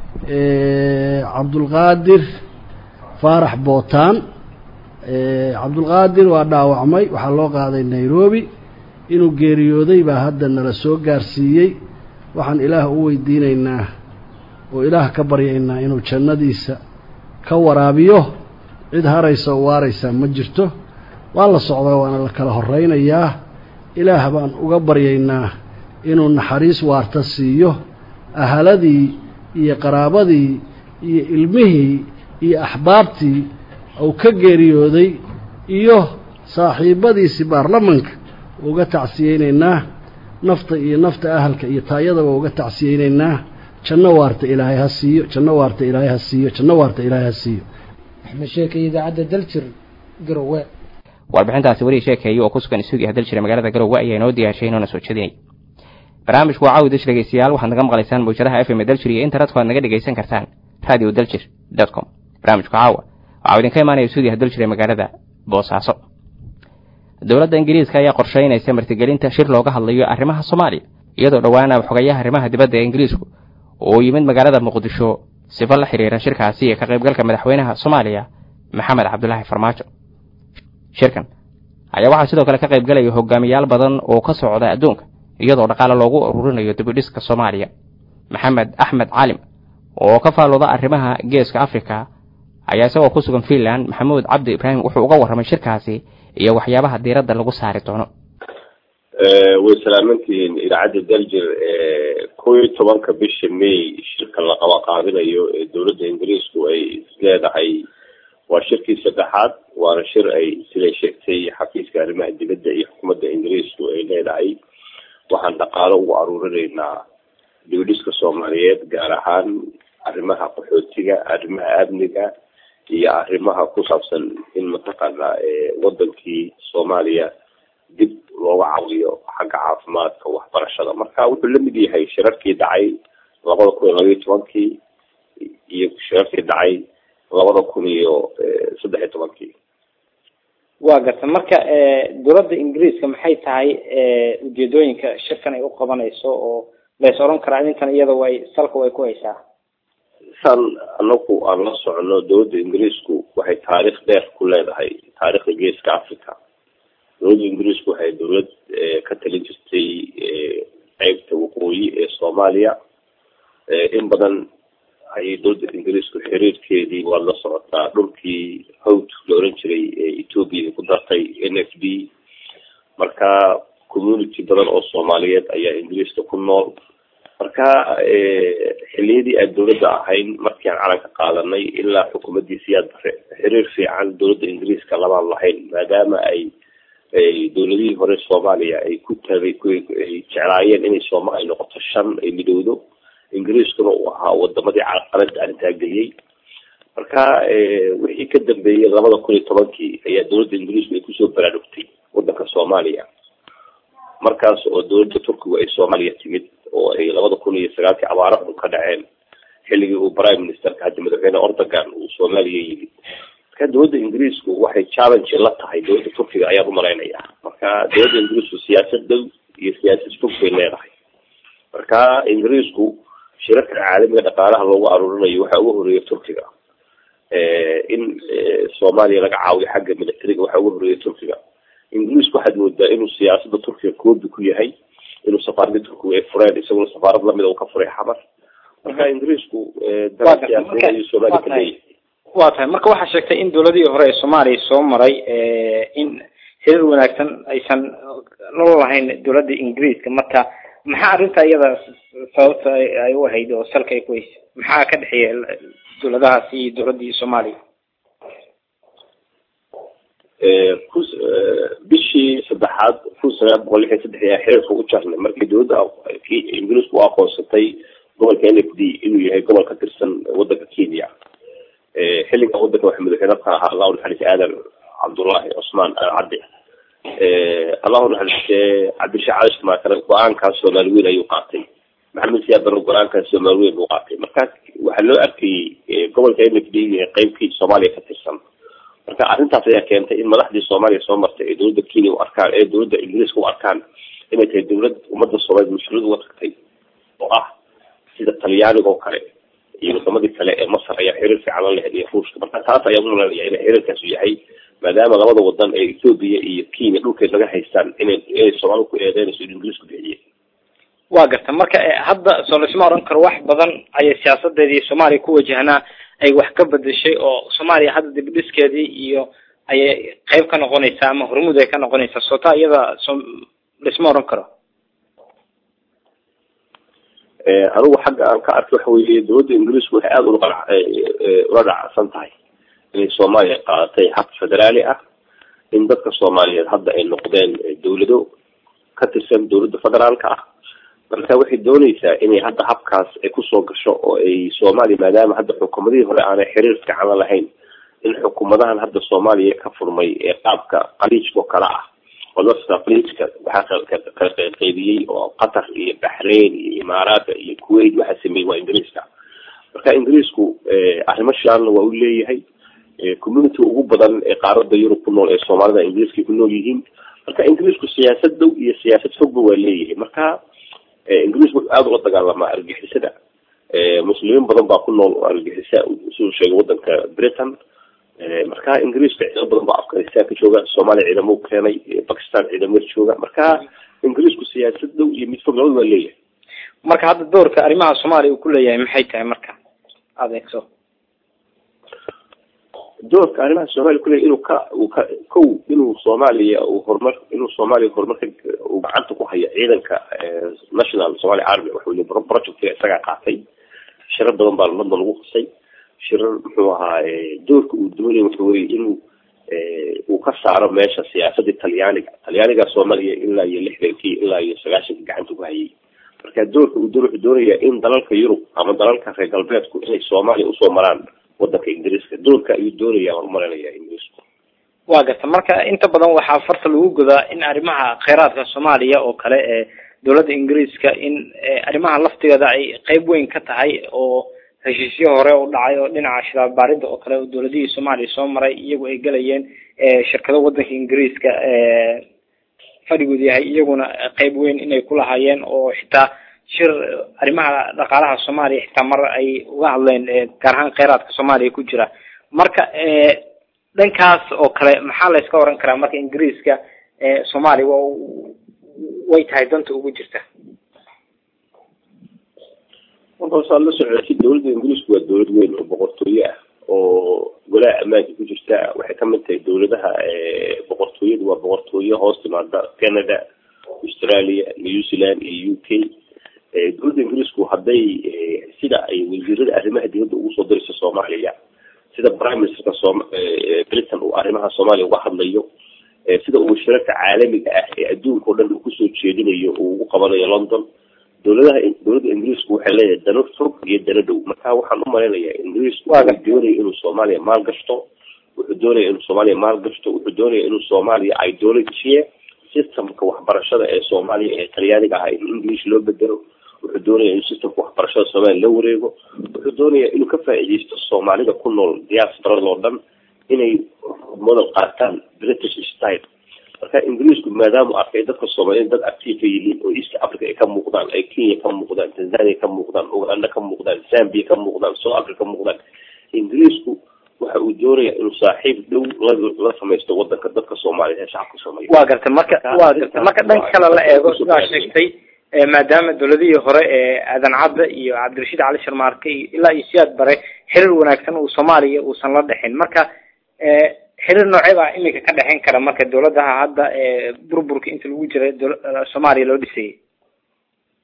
cabdulqaadir faarax botaan cabdulqaadir waa dhaawacmay waxaa loo qaaday Nairobi inuu geeriyooday baa hadda nala soo gaarsiiyey waxaan ilaah u weydiinaynaa oo ilaah ka baryaynaa inuu jannadiisa ka waraabiyo cid haraysa oo waaraysa ma jirto waa la socdaa waana la kala horeynayaa ilaah baan uga baryaynaa inuu naxariis waarta siiyo ahaladii iyo qaraabadii iyo ilmihii iyo axbaabtii uu ka geeriyooday iyo saaxiibadiisii baarlamanka uga tacsiyeynaynaa nafta iyo nafta ahalka iyo taayadaba uga tacsiyeynaynaa janno waarta ilaahay ha siiyo janno waarta ilaahay ha siiyo janno waarta ilaahay ha siiyo axmed sheekay idaacadda daljir garowe warbixintaasi weli sheekeeyay oo ku sugan isugu daljir magaalada garowe ayaa inoo diyaarshay inoo soo jeedinay barnaamijku waa caawid dhegeystayaal waxaad naga maqlaysaan mowjadaha F M daljir iyo internet waad naga dhegeysan kartaan radio daljir dot com barnaamijku caawa waxaa idinka imaanaya isugu daljir magaalada Boosaaso dawladda Ingiriiska ayaa qorsheynaysa martigelinta shir looga hadlayo arrimaha Soomaaliya iyadoo dhawaana xogayaha arrimaha dibadda ee Ingiriisku oo yimid magaalada Muqdisho sifa la xiriira shirkaasi ee ka qaybgalka madaxweynaha Soomaaliya Maxamed Cabdullaahi Farmaajo shirkan ayaa waxaa sidoo kale ka qaybgalaya hogaamiyaal badan oo ka socda adduunka iyadoo dhaqaale loogu ururinayo dib u dhiska Soomaaliya Maxamed Axmed Caalim oo ka faalooda arrimaha geeska Afrika ayaa isagoo ku sugan Finland Maxamuud Cabdi Ibrahim wuxuu uga warramay shirkaasi iyo waxyaabaha diiradda lagu saari doono way salaamantiin idaacadda daljir kow iyo tobanka bisha May shirka la qaba qaadinayo ee dawladda Ingiriisku ay leedahay waa shirkii saddexaad waana shir ay sida sheegtay xafiiska arrimaha dibadda iyo xukuumadda Ingiriisku ay leedahay waxaan dhaqaale ugu aruurinaynaa dib u dhiska Soomaaliyeed gaar ahaan arrimaha qaxootiga arrimaha amniga iyo arrimaha ku saabsan in mataqaana wadankii Soomaaliya dib looga caawiyo xagga caafimaadka waxbarashada marka wuxuu la mid yahay shirarkii dhacay labada kun iyo laba iyo tobankii iyo shirarkii dhacay labada kun iyo saddex iyo tobankii waa garta marka dawladda Ingiriiska maxay tahay ujeedooyinka shirkan ay u qabanayso oo la sooran karaa intan iyada way salka way ku haysaa san anagu aan la socono dawladda Ingiriisku waxay taariikh dheer ku leedahay taariikhda geeska Afrika dawladda Ingiriisku waxay dawlad ka talin jirtay qaybta waqooyi ee Soomaaliya in badan ay dawladda Ingiriisku xiriirkeedii waa la socotaa dhulkii hawd la oran jiray ee Ethiopia ku dartay N F D marka community badan oo Soomaaliyeed ayaa Ingiriiska ku nool marka xilliyadii ay dawladda ahayn markii aan calanka qaadanay ilaa xukuumadii siyaad bare xiriir fiican dawladda Ingiriiska laba lahayn maadaama ay dawladihii hore Soomaaliya ay ku taagay ku jeclaayeen inay Soomaaliya noqoto shan ay midowdo Ingiriiskuna uu ahaa wadamadii carqalada arrintaa geliyay marka wixii ka dambeeyay labada kun iyo tobankii ayaa dawladda Ingiriisku ay kusoo baraarugtay wadanka Soomaaliya markaas oo dawladda Turkiga ay Soomaaliya timid oo ay labada kun iyo sagaalkii abaaro xun ka dhaceen xilligii uu prime ministerka hadda madaxweyne Erdogan uu Soomaaliya yimid marka dawladda Ingiriisku waxay challenge la tahay dawladda Turkiga ayaa u maleynaya marka dawladda Ingiriisku siyaasad dhow iyo siyaasad fog bay leedahay marka Ingiriisku shirarka caalamiga dhaqaalaha loogu aruurinayo waxa ugu horeeyay Turkiga in Soomaaliya laga caawiyo xagga militariga waxa ugu horeeyay Turkiga Ingiriisku waxaad moodaa inuu siyaasadda Turkiga koobi ku yahay inuu safaaradda Turkiga ay fureen isagoo safaarad lamid oo ka furay xamar marka Ingiriisku dawladda iyo Soomaaliya ka leeyahay waa tahay marka waxa sheegtay in dawladii hore ee Soomaaliya soo maray in xiriir wanaagsan aysan la lahayn dawladda Ingiriiska marka maxaa arrinta iyada sababta ay u ahayd oo salka ay ku haysay maxaa ka dhexeeya dowladahaasi iyo dowladii Soomaaliya ee bishii saddexaad kun sagaal boqol lixdan iyo saddex ayaa xiriirka u jarnay markii dowladda Ingiriisku u aqoonsatay gobolka N F D inuu yahay gobol ka tirsan waddanka Kenya ee xilliga waddanka waxa madaxweyne ka ahaa Allah xalis aadan Cabdullaahi Usmaan Cabdi ee Allah xalis Cabdi Shaacish ma kala go'aanka Soomaaliyeed ayuu qaatay maxamed siyaad baro go'aanka Soomaaliyeed uu qaatay marka waxa loo arkay gobolka N F D ee qaybkii Soomaaliya ka tirsan marka arrintaas ayaa keentay in madaxdii Soomaaliya soo martay ee dowladda Kenya u arkaan ee dowladda Ingiriiska u arkaan inay tahay dowlad ummadda Soomaaliyeed mashruuc u tagtay oo ah sida Talyaaniga oo kale iyo waddamadii kale ee Masar ayaa xiriir fiican la leeyahay Ruushka marka taas ayaa u leeyahay in xiriirkaas yahay maadaama labada wadan ee Ethiopia iyo Kenya dhulkeed laga haystaan inay ay Soomaaliya ku eedeynayso in Ingiriisku bixiyay waa garta marka hadda Soomaaliya oran karo wax badan ay siyaasadeedii Soomaaliya ku wajahnaa ay wax ka bedeshay oo Soomaaliya hadda dib dhiskeedii iyo ay qayb ka noqonaysaa ama hormuud ay ka noqonaysaa soota iyada dhismo oran karo ee anigu xagga aan ka arko waxa weeye dowladda Ingiriisku waxay aad ula dhacsan tahay in Soomaaliya qaadatay hab federaali ah in dadka Soomaaliyeed hadda ay noqdeen dowlado ka tirsan dowladda federaalka ah marka waxay doonaysaa inay hadda habkaas ay ku soo gasho oo ay Soomaaliya maadaama hadda xukuumadii hore aan xiriir fiican lahayn in xukuumadahan hadda Soomaaliya ka furmay ee qaabka qaliijka kala ah oo la qaliijka waxa ka qaybiyay oo Qatar iyo Bahrain iyo Imaaraat iyo Kuwait waxa sameeyay waa Ingiriiska marka Ingiriisku arrimo shan waa u leeyahay community ugu badan ee qaaradda Yurub ku nool ee Soomaalida Ingiriiska ku nool yihiin marka Ingiriisku siyaasad dhow iyo siyaasad fog waa leeyahay marka Ingiriisku aad u dagaalamaa argagixisada ee muslimiin badan baa ku nool argagixisada soo sheegay waddanka Britain marka Ingiriiska ciidan badan baa Afghanistan ka jooga Soomaaliya ciidamo keenay Pakistan ciidamo jooga marka Ingiriisku siyaasad dhow iyo mid fog waa leeyahay marka hadda doorka arrimaha Soomaaliya uu ku leeyahay maxay tahay marka adeegso doorka arrimaha Soomaaliya ku leeyahay inuu ka kow inuu Soomaaliya uu horumar inuu Soomaaliya horumarka uu gacanta ku hayo ciidanka National Somali Army wuxuu leeyahay project isaga qaatay shirar badan baa London lagu qasay shirar wuxuu ahaa doorka uu doonayo wuxuu weeyay inuu uu ka saaro meesha siyaasadda Talyaaniga Talyaaniga Soomaaliya ilaa iyo lixdankii ilaa iyo sagaashankii gacanta ku hayay marka doorka uu doonayo in dalalka Yurub ama dalalka reer galbeedku inay Soomaaliya u soo maraan waddanka Ingiriiska doorka ay doonayaan oo marinaya Ingiriisku waa garta marka inta badan waxa farta lagu godaa in arrimaha kheyraadka Soomaaliya oo kale ee dowladda Ingiriiska in arrimaha laftigeeda ay qayb weyn ka tahay oo heshiisyo hore u dhacay oo dhinaca shiraac baarid oo kale oo dowladda Soomaaliya soo maray iyagu ay galayeen ee shirkado waddanka Ingiriiska ee fadhigood yahay iyaguna qayb weyn inay ku lahaayeen oo xitaa shir arrimaha dhaqaalaha Soomaaliya xitaa mar ay uga hadleen gaar ahaan kheyraadka Soomaaliya ku jira marka ee dhankaas oo kale maxaa la iska oran karaa marka Ingiriiska ee Soomaaliya way tahay danta ugu jirta waxaa la socday dowladda Ingiriisku waa dowlad weyn oo boqortooyo ah oo golaha ammaanka ku jirta waxay ka mid tahay dowladaha ee boqortooyadu waa boqortooyo hoos timaada Canada Australia New Zealand iyo U K ee dowladda Ingiriisku hadday sida ay wasiirada arrimaha dibadda ugu soo dirayso Soomaaliya sida Prime Minister Soomaaliya Britain uu arrimaha Soomaaliya uga hadlayo sida uu shirarka caalamiga ah ee adduunka oo dhan ku soo jeedinayo uu ugu qabanayo London dowladaha dowladda Ingiriisku waxay leedahay dano fog iyo dano dhow marka waxaan u maleynayaa Ingiriisku wuxuu doonayaa inuu Soomaaliya maal gashto wuxuu doonayaa inuu Soomaaliya maal gashto wuxuu doonayaa inuu Soomaaliya ideology systemka waxbarashada ee Soomaaliya ee Talyaaniga ah in English loo bedelo wuxuu doonayaa inuu systemka waxbarashada Soomaaliya la wareego wuxuu doonayaa inuu ka faa'iideysto Soomaalida ku nool diaspora oo dhan inay model qaataan British style marka Ingiriisku maadaama arkay dadka Soomaaliyeed dad active yihiin oo East Africa ay ka muuqdaan ay Kenya ka muuqdaan Tanzania ka muuqdaan Uganda ka muuqdaan Zambia ka muuqdaan South Africa ka muuqdaan Ingiriisku waxa uu doonayaa inuu saaxiib dhow la samaysto waddanka dadka Soomaaliyeed ee shacabka Soomaaliyeed waa garta marka waa garta marka dhanka kale la eego sida sheegtay maadaama dowladihii hore ee Aadan Cadde iyo Cabdirashiid Cali Sharmaarke ilaa iyo Siyaad Bare xiriir wanaagsan oo Soomaaliya uu san la dhaxin marka ee xiriir noocee ah imika ka dhaxin kara marka dowladaha hadda ee burburka inta lagu jiray Soomaaliya loo dhisay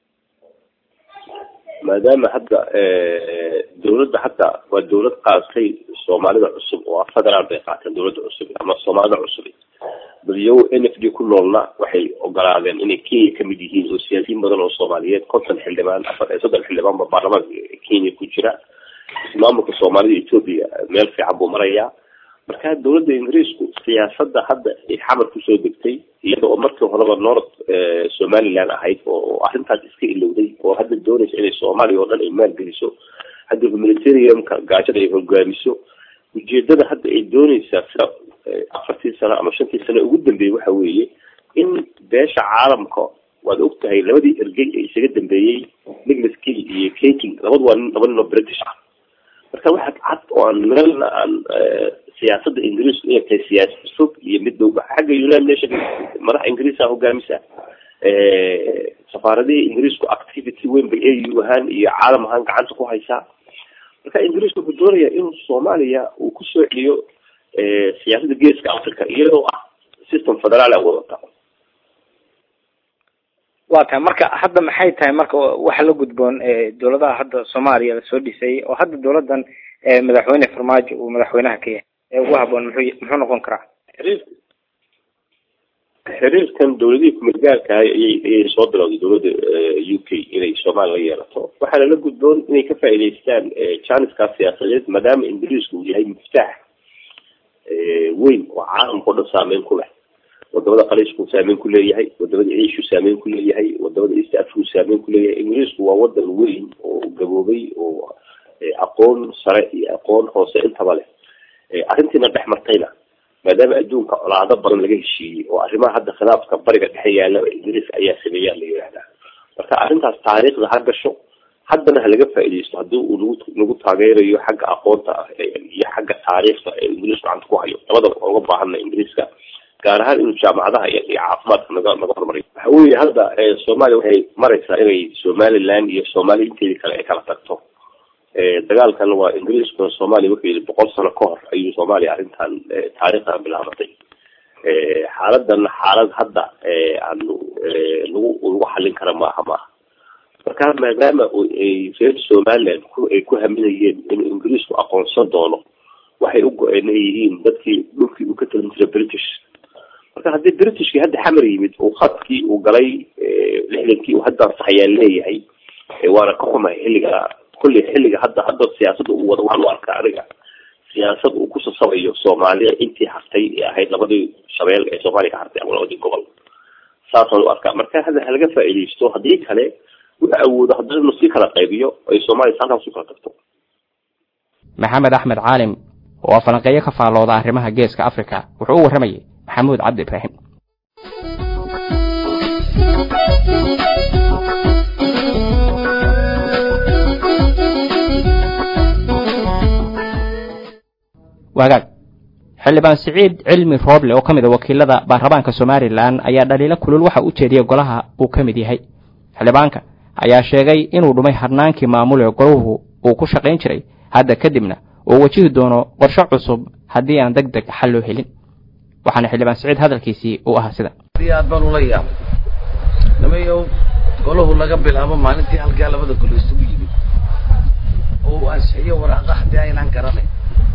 maadaama hadda dawladda hadda waa dawlad qaatay soomaalida cusub oo federaal bay qaateen dawladda cusub ama soomaalida cusub bal iyagu n f d ku noolna waxay ogolaadeen inay kenya kamid yihiin oo siyaasiyiin badan oo soomaaliyeed konton xildhibaan afar soddon xildhibaan ba baarlamaanka kenya ku jira maamulka soomaalida etoobiya meel fiican buu marayaa marka dawladda ingiriisku siyaasadda hadda ay xamar kusoo degtay iyada oo markii horeba north somaliland ahayd oo arrintaas iska ilowday oo hadda doonaysa inay soomaaliya oo dhan ay maalgeliso hadda humanitariumka gaajada ay hogaamiso ujeedada hadda ay doonaysaa sida afartii sano ama shantii sano ugu dambeeyey waxa weeye in beesha caalamka waad ogtahay labadii ergey ee isaga dambeeyey nicholas key iyo kating labadu waa laba nin oo british ah marka waxa cad oo aan meelna aan siyaasadda ingiriisku inay tahay siyaasad fog iyo mid dhow xagga united nation madax ingiriis ah hogaamisa safaaradihii ingiriisku activity weyn bay a u ahaan iyo caalam ahaan gacanta ku haysaa marka ingiriisku wuxuu doonayaa inuu soomaaliya uu kusoo celiyo siyaasadda geeska africa iyadoo ah system federaal ah wadata waa tahay marka hadda maxay tahay marka waxa la gudboon dawladaha hadda soomaaliya lasoo dhisay oo hadda dawladan madaxweyne farmaajo uu madaxweynaha ka yahay ee ugu haboon muxuu muxuu noqon karaa xiriirkan dawladihii kumilgaarka ayay ayay soo bilowday dawladda u k inay soomaaliya la yeelato waxaana la gudboon inay ka faa'iidaystaan janiska siyaasadeed maadaama ingiriisku uu yahay miftaax weyn oo caalamka oo dhan saameyn ku leh wadamada qaliishku saameyn ku leeyahay wadamada ciishu saameyn ku leeyahay wadamada east africa saameyn ku leeyahay ingiriisku waa wadan weyn oo gaboobay oo aqoon sare iyo aqoon hoose intaba leh arrintiina dhex martayna maadaama adduunka colaado badan laga heshiiyey oo arrimaha hadda khilaafka bariga dhexe yaallaba ingiriis ayaa sameeyaa la yidhaahdaa marka arrintaas taariikhda ha gasho haddana ha laga faa'iidaysto haddii uu nagu nagu taageerayo xagga aqoonta ah iyo xagga taariikhda ee ingiriisku gacanta ku hayo labadaba uga baahana ingiriiska gaar ahaan inuu jaamacadaha iyo caafimaadka naga naga horumariyo waxa weeye hadda soomaaliya waxay maraysaa inay somaliland iyo soomaaliya inteedii kale ay kala tagto dagaalkan waa ingiriiska soomaaliya wuxuu yidhi boqol sano ka hor ayuu soomaaliya arrintan taariikhdan bilaabatay xaaladan xaalad hadda aanu lagu lagu xallin kara maaha maaha marka maadaama ay reer somaliland ay ku haminayeen inuu ingiriisku aqoonsan doono waxay u go-een ay yihiin dadkii dhulkii uu ka talin jiray british marka haddii britishkii hadda xamar yimid uu khadkii uu galay lixdankii uu hadda saxayaan leeyahay waana ka xumahay xilliga kulli xilliga hadda hadda siyaasadda uu wado waxaan u arkaa aniga siyaasad uu ku sasabayo soomaaliya intii hartay ee ahayd labadii shabeel ee soomaaliya ka hartay ama labadii gobol saasaan u arkaa marka hadda ha laga faa'iidaysto haddii kale wuxuu awoodo haddii inuu sii kala qaybiyo ay soomaaliya halkaas u kala tagto maxamed axmed caalim oo falanqeeyo ka faallooda arrimaha geeska africa wuxuu u warramayay maxamuud cabdi ibraahim wagaag xildhibaan siciid cilmi rooble oo ka mid ah wakiilada baarlamaanka somalilan ayaa dhaliilo kulul waxa u jeediyay golaha uu ka mid yahay xildhibaanka ayaa sheegay inuu dhumay harnaankii maamul ee goluhu uu ku shaqayn jiray hadda kadibna uu wajihi doono qorshe cusub haddii aan deg deg xal loo helin waxaana xildhibaan siciid hadalkiisii uu ahaa sida aad baan ula yaab namayow golahu laga bilaabo maalintii halkaa labada gol isugu yimid oo ansixiyo waraaqa haddii aynaan garanayn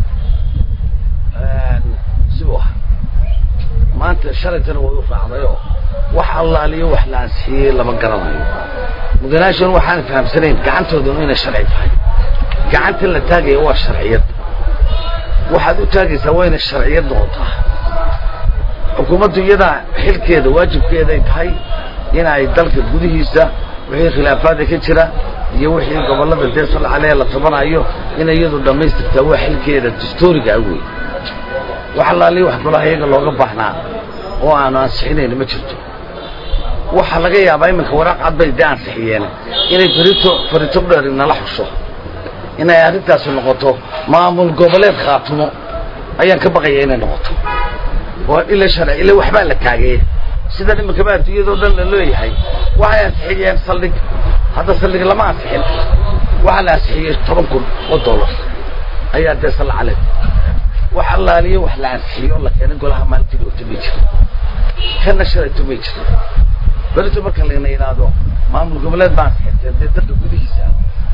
si u ah maanta shalaytana way u raacdayoo wax allaaliyo wax la ansixiyey lama garanayo mudanaashan waxaan fahamsanayn gacantooduna inay sharci tahay gacanta la taagaya waa sharciyad waxaad u taagaysaa waa inay sharciyad noqotaa xukuumaddu iyadaa xilkeeda waajibkeeday tahay in ay dalka gudihiisa wixii khilaafaada ka jira iyo wixii gobollada dee sal caleyha la tabanayo inay iyadu dhammaystirtaa waa xilkeeda dastuuriga ah wey wax allaaliyo wax golaha iyaga looga baahnaa oo aanu ansixinayna ma jirto waxaa laga yaabaa iminka waraaq cad bay dee ansixiyeen inay farito farito dheer nala xusho inay arrintaasi noqoto maamul goboleed khaatumo ayaan ka baqaya inay noqoto waa ila sharci ila waxbaa la taagay sida iminka baa adduunyadoo dhan la leeyahay waxay ansixiyeen saldhig hadda saldhig lama ansixin waxaa la ansixiyey toban kun oo dollar ayaa dee sal caley wax allaaliyo wax la ansixiyo la keenay golaha maalintii oo tumay jiro kana shalay tumay jiro berito marka lagana yidhaahdo maamul goboleed baa ansixintay dee dalka gudihiisa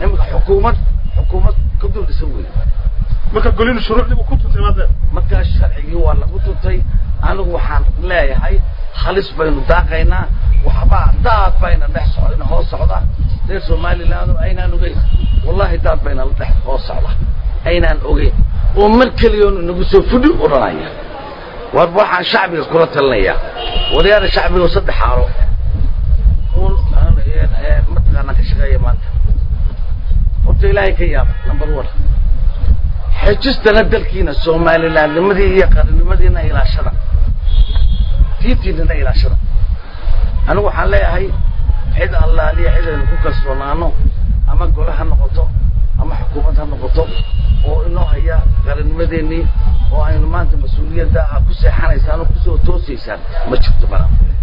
حكومة حكومة كدول تسوي marka golin shuruucdi ku tuntay maada marka sharcigi waa lagu tuntay anigu waxaan leeyahay halis baynu daaqaynaa waxba daad bayna dhex socdina hoos socda reer Soomaaliland aynaan ogeyn wallahi daad bayna dhex hoos socda aynaan ogeyn oo mar kaliya nagu soo fudhi oranaya war waxaan shacbiga kula talinaya wariyaha shacbiga saddex xaaro oo mataqaana ka shaqeeya maanta horta ilaahay ka yaab number one حجزتنا دلكينا الصومالي لانمدي هي قرنمدينا الى شرع تيتينا الى شرع انا waxaan leeyahay cid Allah ali cid ku kalsoonaano ama golaha noqoto ama xukuumadda noqoto oo inoo haya qarannimadeeni oo aynu maanta mas'uuliyadda ku seexanaysaan oo ku soo toosaysan ma jirto bara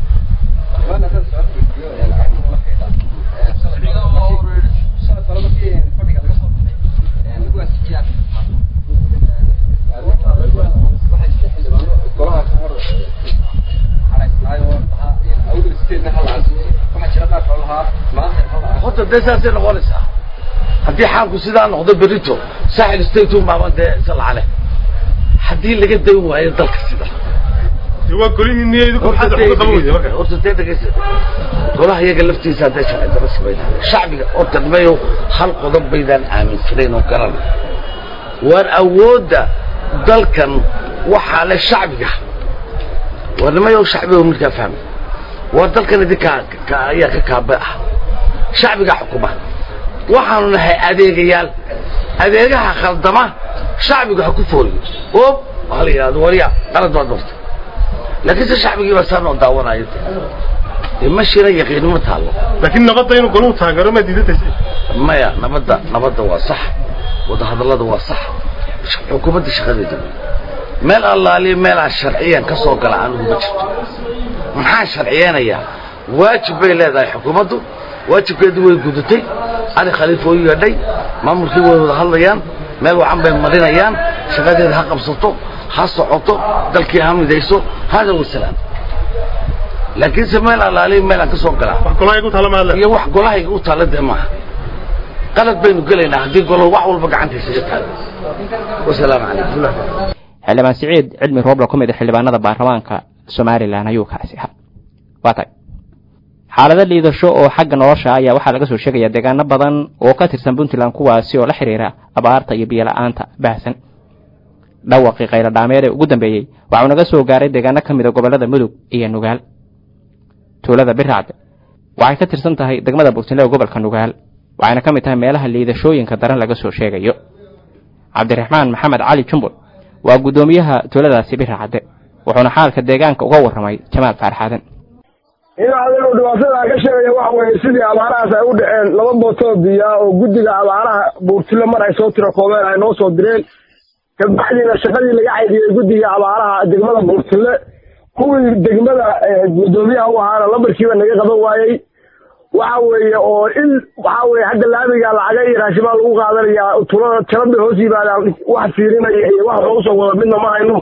horta deesaasay noqonaysaa haddii xaalku sidaa noqdo berito saaxil statun baaban dee salcale haddii laga dayn waayo dalka sida waa golihii niyadu ku horta dee dhegeysa golaha iyaga laftiisa hadday sharci daro sameeyaan shacbiga oo tadmeeyo hal qodob baydaan aaminsanayn oo garan war awoodda dalkan waxaa leh shacbiga warnimayo shacbiga markaa fahmay war dalkan idinka ayaa ka kaaba ah shacbiga xukuma waxaanu nahay adeegayaal adeegaha khaldama shacbiga ha ku fooliyo oo hal yiraahdo wariya qalad baad doortay laakiin si shacbigii baa saan oo daawanayo imashina yaqiin ma taalo laakiin nabadda inuu goluhu taageero ma diidatay maya nabadda nabadda waa sax wada hadallada waa sax xukuumadda shaqadeeda meel allaali meel aan sharciyan ka soo gala anigu ma jirto maxaa sharciyeynaya waajib bay leedahay xukuumaddu waajibkeedu way gudatay ali khaliifo uu yadhay maamulkii way wada hadlayaan meel wacan bay marinayaan shaqadeeda ha qabsato ha socoto dalkii ha midayso hada wasalaam laakiin se meel allaali meel aan ka soo gala wax golahayga u tala maadle iyo wax golahayga u tala dee maaha qalad baynu gelaynaa haddii golo wax walba gacantiisa ka taalo wasalaamu calaykum xildhibaan siciid cilmi roobla ku mid ah xildhibaanada baarlamaanka Soomaaliland ayuu kaasi ahaa waatay xaalada liidasho oo xagga nolosha ayaa waxaa laga soo sheegaya deegaano badan oo ka tirsan Puntland kuwaasi oo la xiriira abaarta iyo biyo la'aanta baahsan dhawaqii qaylo dhaameed ee ugu dambeeyay waxa uu naga soo gaaray deegaano ka mid ah gobolada Mudug iyo Nugaal tuulada Birracde waxay ka tirsan tahay degmada Buurtile ee gobolka Nugaal waxayna ka mid tahay meelaha liidashooyinka daran laga soo sheegayo Cabdiraxmaan Maxamed Cali Jumbul waa gudoomiyaha tuuladaasi Birracde wuxuuna xaalka deegaanka uga waramay Jamaal Farxadan ina adigu dhawaatada ka sheegay waxa weeye sidii abaarahaas ay u dhaceen laba bootoo biya oo gudiga abaaraha Buurtile mar ay soo tiro koobeen ay noo soo direen kabacdina shaqadii laga caydiyay gudiga abaaraha degmada Buurtile kuwii degmada gudoomiyaha u ahaana lambarkiiba naga qaban waayay waxa weeye oo in waxa weeye hadda laamiga lacaga iyo raashiba lagu qaadanaya tulada tirada hoos yimaadaan wax fiirinaya iyo wax loo soo wada midna ma hayno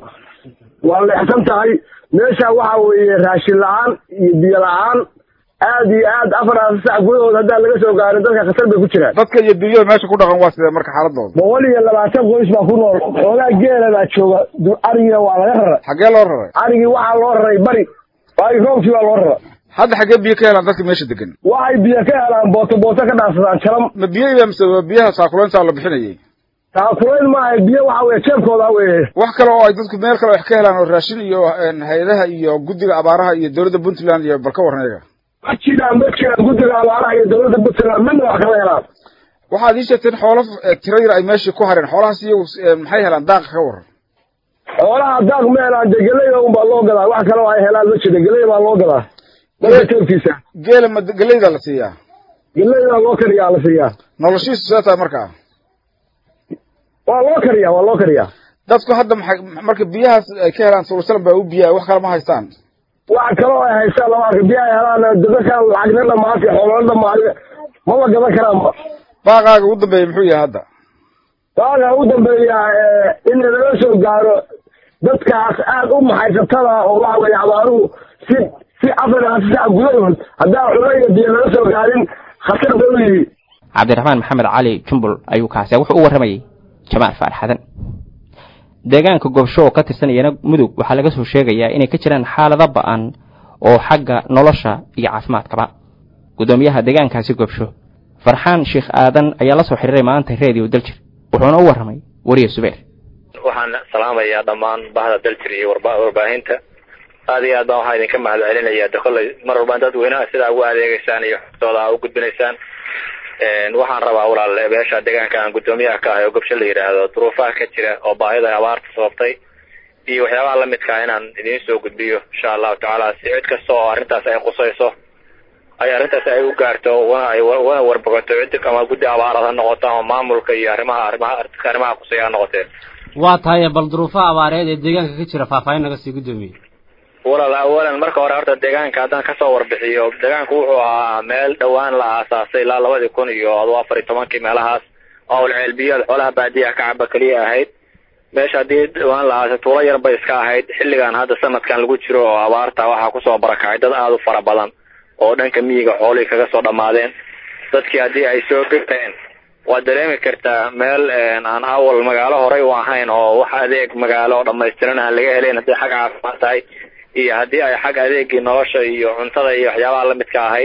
waa leexsan tahay meesha waxa weeye raashin la'aan iyo biyo la'aan aad iyo aad afar saac gudahood hadda laga soo gaaray dadka khatar bay ku jiraan dadka iyo biyo meesha ku dhaqan waa sidee marka xaaladooda boqol iyo labaatan qoys baa ku nool xoogaa geela baa jooga ariga waa laga raray xagee loo raray arigii waxaa loo raray bari bari roobkii baa loo raray hadda xagee biyo ka helaan dadka meesha degan waxay biyo ka helaan booto booto ka dhaansadaan jaram ma biyo iyo mise biyaha saakuleynta la bixinayay saakuleyn ma ay biyo waxa weeye jeebkooda weeye wax kale oo ay dadku meel kale wax ka helaan oo raashin iyo hay'adaha iyo gudiga abaaraha iyo dawladda Puntland iyo balka warnayaga jiraan dadka gudiga abaaraha iyo dawladda Puntland midna wax kala helaan waxaad ii sheegteen xoolo tiro yar ay meesha ku hareen xoolahaas iyagu maxay helaan daaq ka waran xoolaha daaq ma helaan degelay oo baa loo gadaa wax kale oo ay helaan ma jiro degelay baa loo gadaa dadka jeebkiisa geela ma degelayda la siiyaa gelayda loo kariyaa la siiyaa noloshiisu seeta markaa waa loo kariyaa waa loo kariyaa dadku hadda marka biyahaas ay ka helaan sulusalan baa u biyaa wax kale ma haystaan wax kale oo ay haystaan lama arka biyaha ay helaan dadka lacagna dhamaatay xoolana dhamaatay ma la gadan karaan baaqaaga ugu dambeeya muxuu yahay hadda baaqaaga ugu dambeeya in laga soo gaaro dadkaas aad u maxaysatada oo waxa weeye abaaruhu si si afar saac gudahood haddaan cunno iyo biyo laga soo gaarin khatar bay u yihiin cabdiraxmaan maxamed cali jumbul ayuu kaasi wuxuu u warramayay jamaal faarax xadan deegaanka gobsho oo ka tirsanayana mudug waxaa laga soo sheegayaa inay ka jiraan xaalado ba'an oo xagga nolosha iyo caafimaadkaba gudoomiyaha deegaankaasi gobsho farxaan sheekh aadan ayaa la soo xiriiray maanta radio daljir wuxuuna u warramay wariye subeer waxaan salaamayaa dhammaan bahda daljir iyo warbaahinta aad iyo aad baan waxaa idinka mahad celinayaa de kolley mar walbaan dadweynaha sidaa ugu adeegeysaan iyo xogtooda u gudbinaysaan waxaan rabaa walaal beesha deegaanka aan gudoomiyaha ka ahay oo gobsho la yidhaahdo duruufaha ka jira oo baahida abaarta sababtay iyo waxyaabaha la midkaa inaan idiin soo gudbiyo insha allahu tacaala si cid kasta oo arrintaas ay qusayso ay arrintaas ay u gaarto wana warbogato cid ama guddi abaarad ha noqoto ama maamulka iyo arrimaha arrimaha arrimaha qusaya ha noqotee waa tahay bal duruufaha abaareed ee deegaanka ka jira faahfaahin naga sii gudoomiye walaal awalan marka hore horta deegaanka haddaan kasoo warbixiyo deegaanku wuxuu ahaa meel dhowaan la aasaasay ilaa labadii kun iyo afar iyo tobankii meelahaas oo ceelbiyood xoolaha baadiyaha ka caba keliya ahayd meesha haddii dhowaan la aasay tuulo yar bay iska ahayd xilligan hadda sanadkan lagu jiro oo abaarta waxaa kusoo barakacay dad aada u fara badan oo dhanka miyiga xoolihii kaga soo dhammaadeen dadkii haddii ay soo gateen waad dareemi kartaa meel aan awal magaalo horey u ahayn oo wax adeeg magaalo oo dhamaystiran aan laga helayn haddii xag caafimaad tahay iyo haddii ay xag adeegii nolosha iyo cuntada iyo waxyaabaha la midka ahayd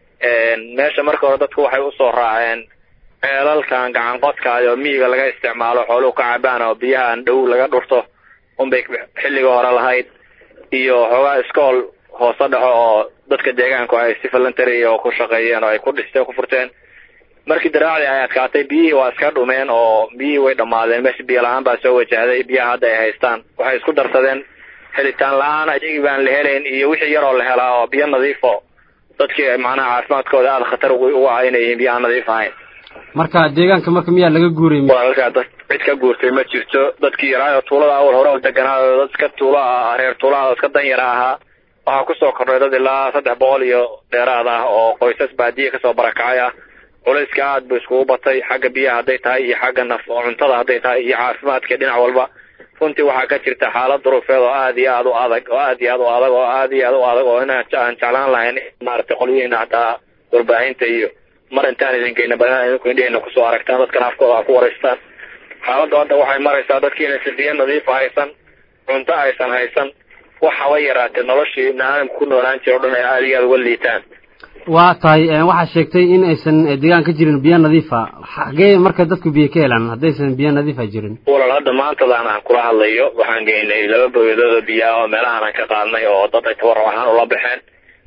meesha marka hore dadku waxay usoo raaceen ceelalkan gacan qodkaay oo miyiga laga isticmaalo xooluhu ka cabaan oo biyahaan dhow laga dhurto unbay xilliga hore lahayd iyo xoogaa iskool hoose dhexo oo dadka deegaanku ay si voluntary oo ku shaqeeyeen oo ay ku dhisteen ku furteen markii daraacdii ay adkaatay biyihii waa iska dhumeen oo biyihii way dhammaadeen meesha biyo la-aan baa soo wajahday biyaha hadda ay haystaan waxay isku darsadeen helitaan la-aan ayagii baan la helayn iyo wixii yaroo la helaa oo biyo nadiifo dadkii macnaha caafimaadkooda aada khatar ugu ah inay yihiin biyo aan nadiif ahayn marka deegaanka marka miyaa laga guuray walaalkaa dad cid ka guurtay ma jirto dadkii yaraayo tuulada awal hore u deganaayo dad iska tuula ah reer tuulaha iska danyara ahaa waxaa kusoo kordhay dad ilaa saddex boqol iyo dheeraad ah oo qoysas baadiye kasoo barakacay ah culayska aad buu iskugu batay xagga biyaha hadday tahay iyo xagga naf cuntada hadday tahay iyo caafimaadka dhinac walba runtii waxaa ka jirta xaalad duruufeed oo aad iyo aad u adag oo aad iyo aad u adag oo aad iyo aad u adag oo inaan aan jeclaan lahayn maaragtay qolyihiina hataa warbaahinta iyo mar intaan idinkeyna badan idinku indhaheyna kusoo aragtaan dadkan afkooda ha ku waraystaan xaaladda hadda waxay maraysaa dadkii inaysan biyo nadiifa haysan cunto aysan haysan wax haba yaraatee noloshii ibni aadamka ku noolaan jira o dhan ay aada iyo aada uga liitaan waa tahay waxaa sheegtay in aysan deegaan ka jirin biyo nadiifa xagee marka dadku biyo ka helaan haddaysan biyo nadiifa jirin walaal hadda maantadan aan kula hadlayo waxaan geynay laba bogedood oo biyaa oo meelahaan aan ka qaadnay oo dad ay tabarruc ahaan ula baxeen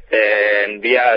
biyahaas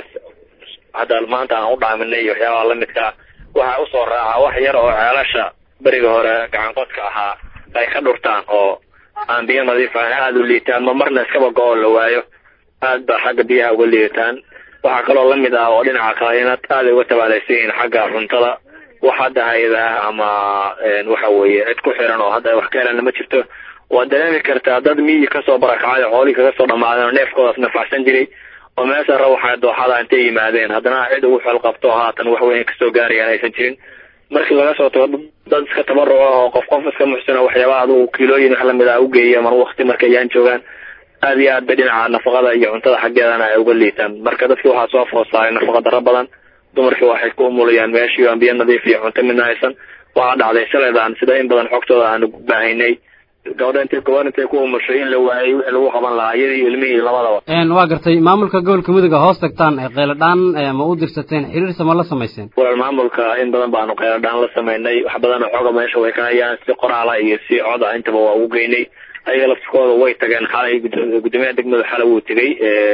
hadda maanta aan u dhaaminay iyo waxyaabaha lamidkaa waxaa usoo raaca wax yar oo ceelasha beriga hore gacan qodka ahaa ay ka dhurtaan oo aan biyo nadiif ahayn aada u liitaan ma marna iskaba go-oo la waayo aad ba xagga biyaha uga liitaan waxaa kaloo lamid ah oo dhinaca kale inaad aada uga tabaalaysan yihiin xagga cuntada wax hadda hayda ama waxa weeye cid ku xiran oo hadda wax ka helan ma jirto waad dareemi kartaa dad miyi kasoo barakacay oo xoolihii kaga soo dhamaadeen oo neefkoodaas nafacsan jiray oo meesha rawaxa dooxada intay yimaadeen haddana cid ugu xeel qabto haatan wax weyn kasoo gaarayaan aysan jirin markii laga soo tago dad iska tabaruc ah oo qof qof iska muxsina waxyaabaha adugu kiilooyin wax lamid ah u geeya mar waqti markay yaan joogaan aada iyo aad bay dhinaca nafaqada iyo cuntada xaggeedana ay uga liitaan marka dadkii waxaa soo foostaaray nafaqa darro badan dumarkii waxay ku umulayaan meeshii aan biyo nadiif iyo cunto midna haysan waxaa dhacday shalaydan sida in badan xogtooda aanu baahaynay gabadha intay gobor intay ku umushay in la waayay wixii lagu qaban lahaa iyadii iyo ilmihii labadaba waa gartay maamulka gobolka muduga hoos tagtaan ee qayladhaan ma u dirsateen xiriirsa ma la samayseen walaal maamulka in badan baanu qayladhaan la samaynay wax badan oo xooga meesha way ka hayaan si qoraala iyo si cod ah intaba waa ugu geynay ayaga laftikooda way tageen xalay gudoomiyaha degmada xalay wuu tegey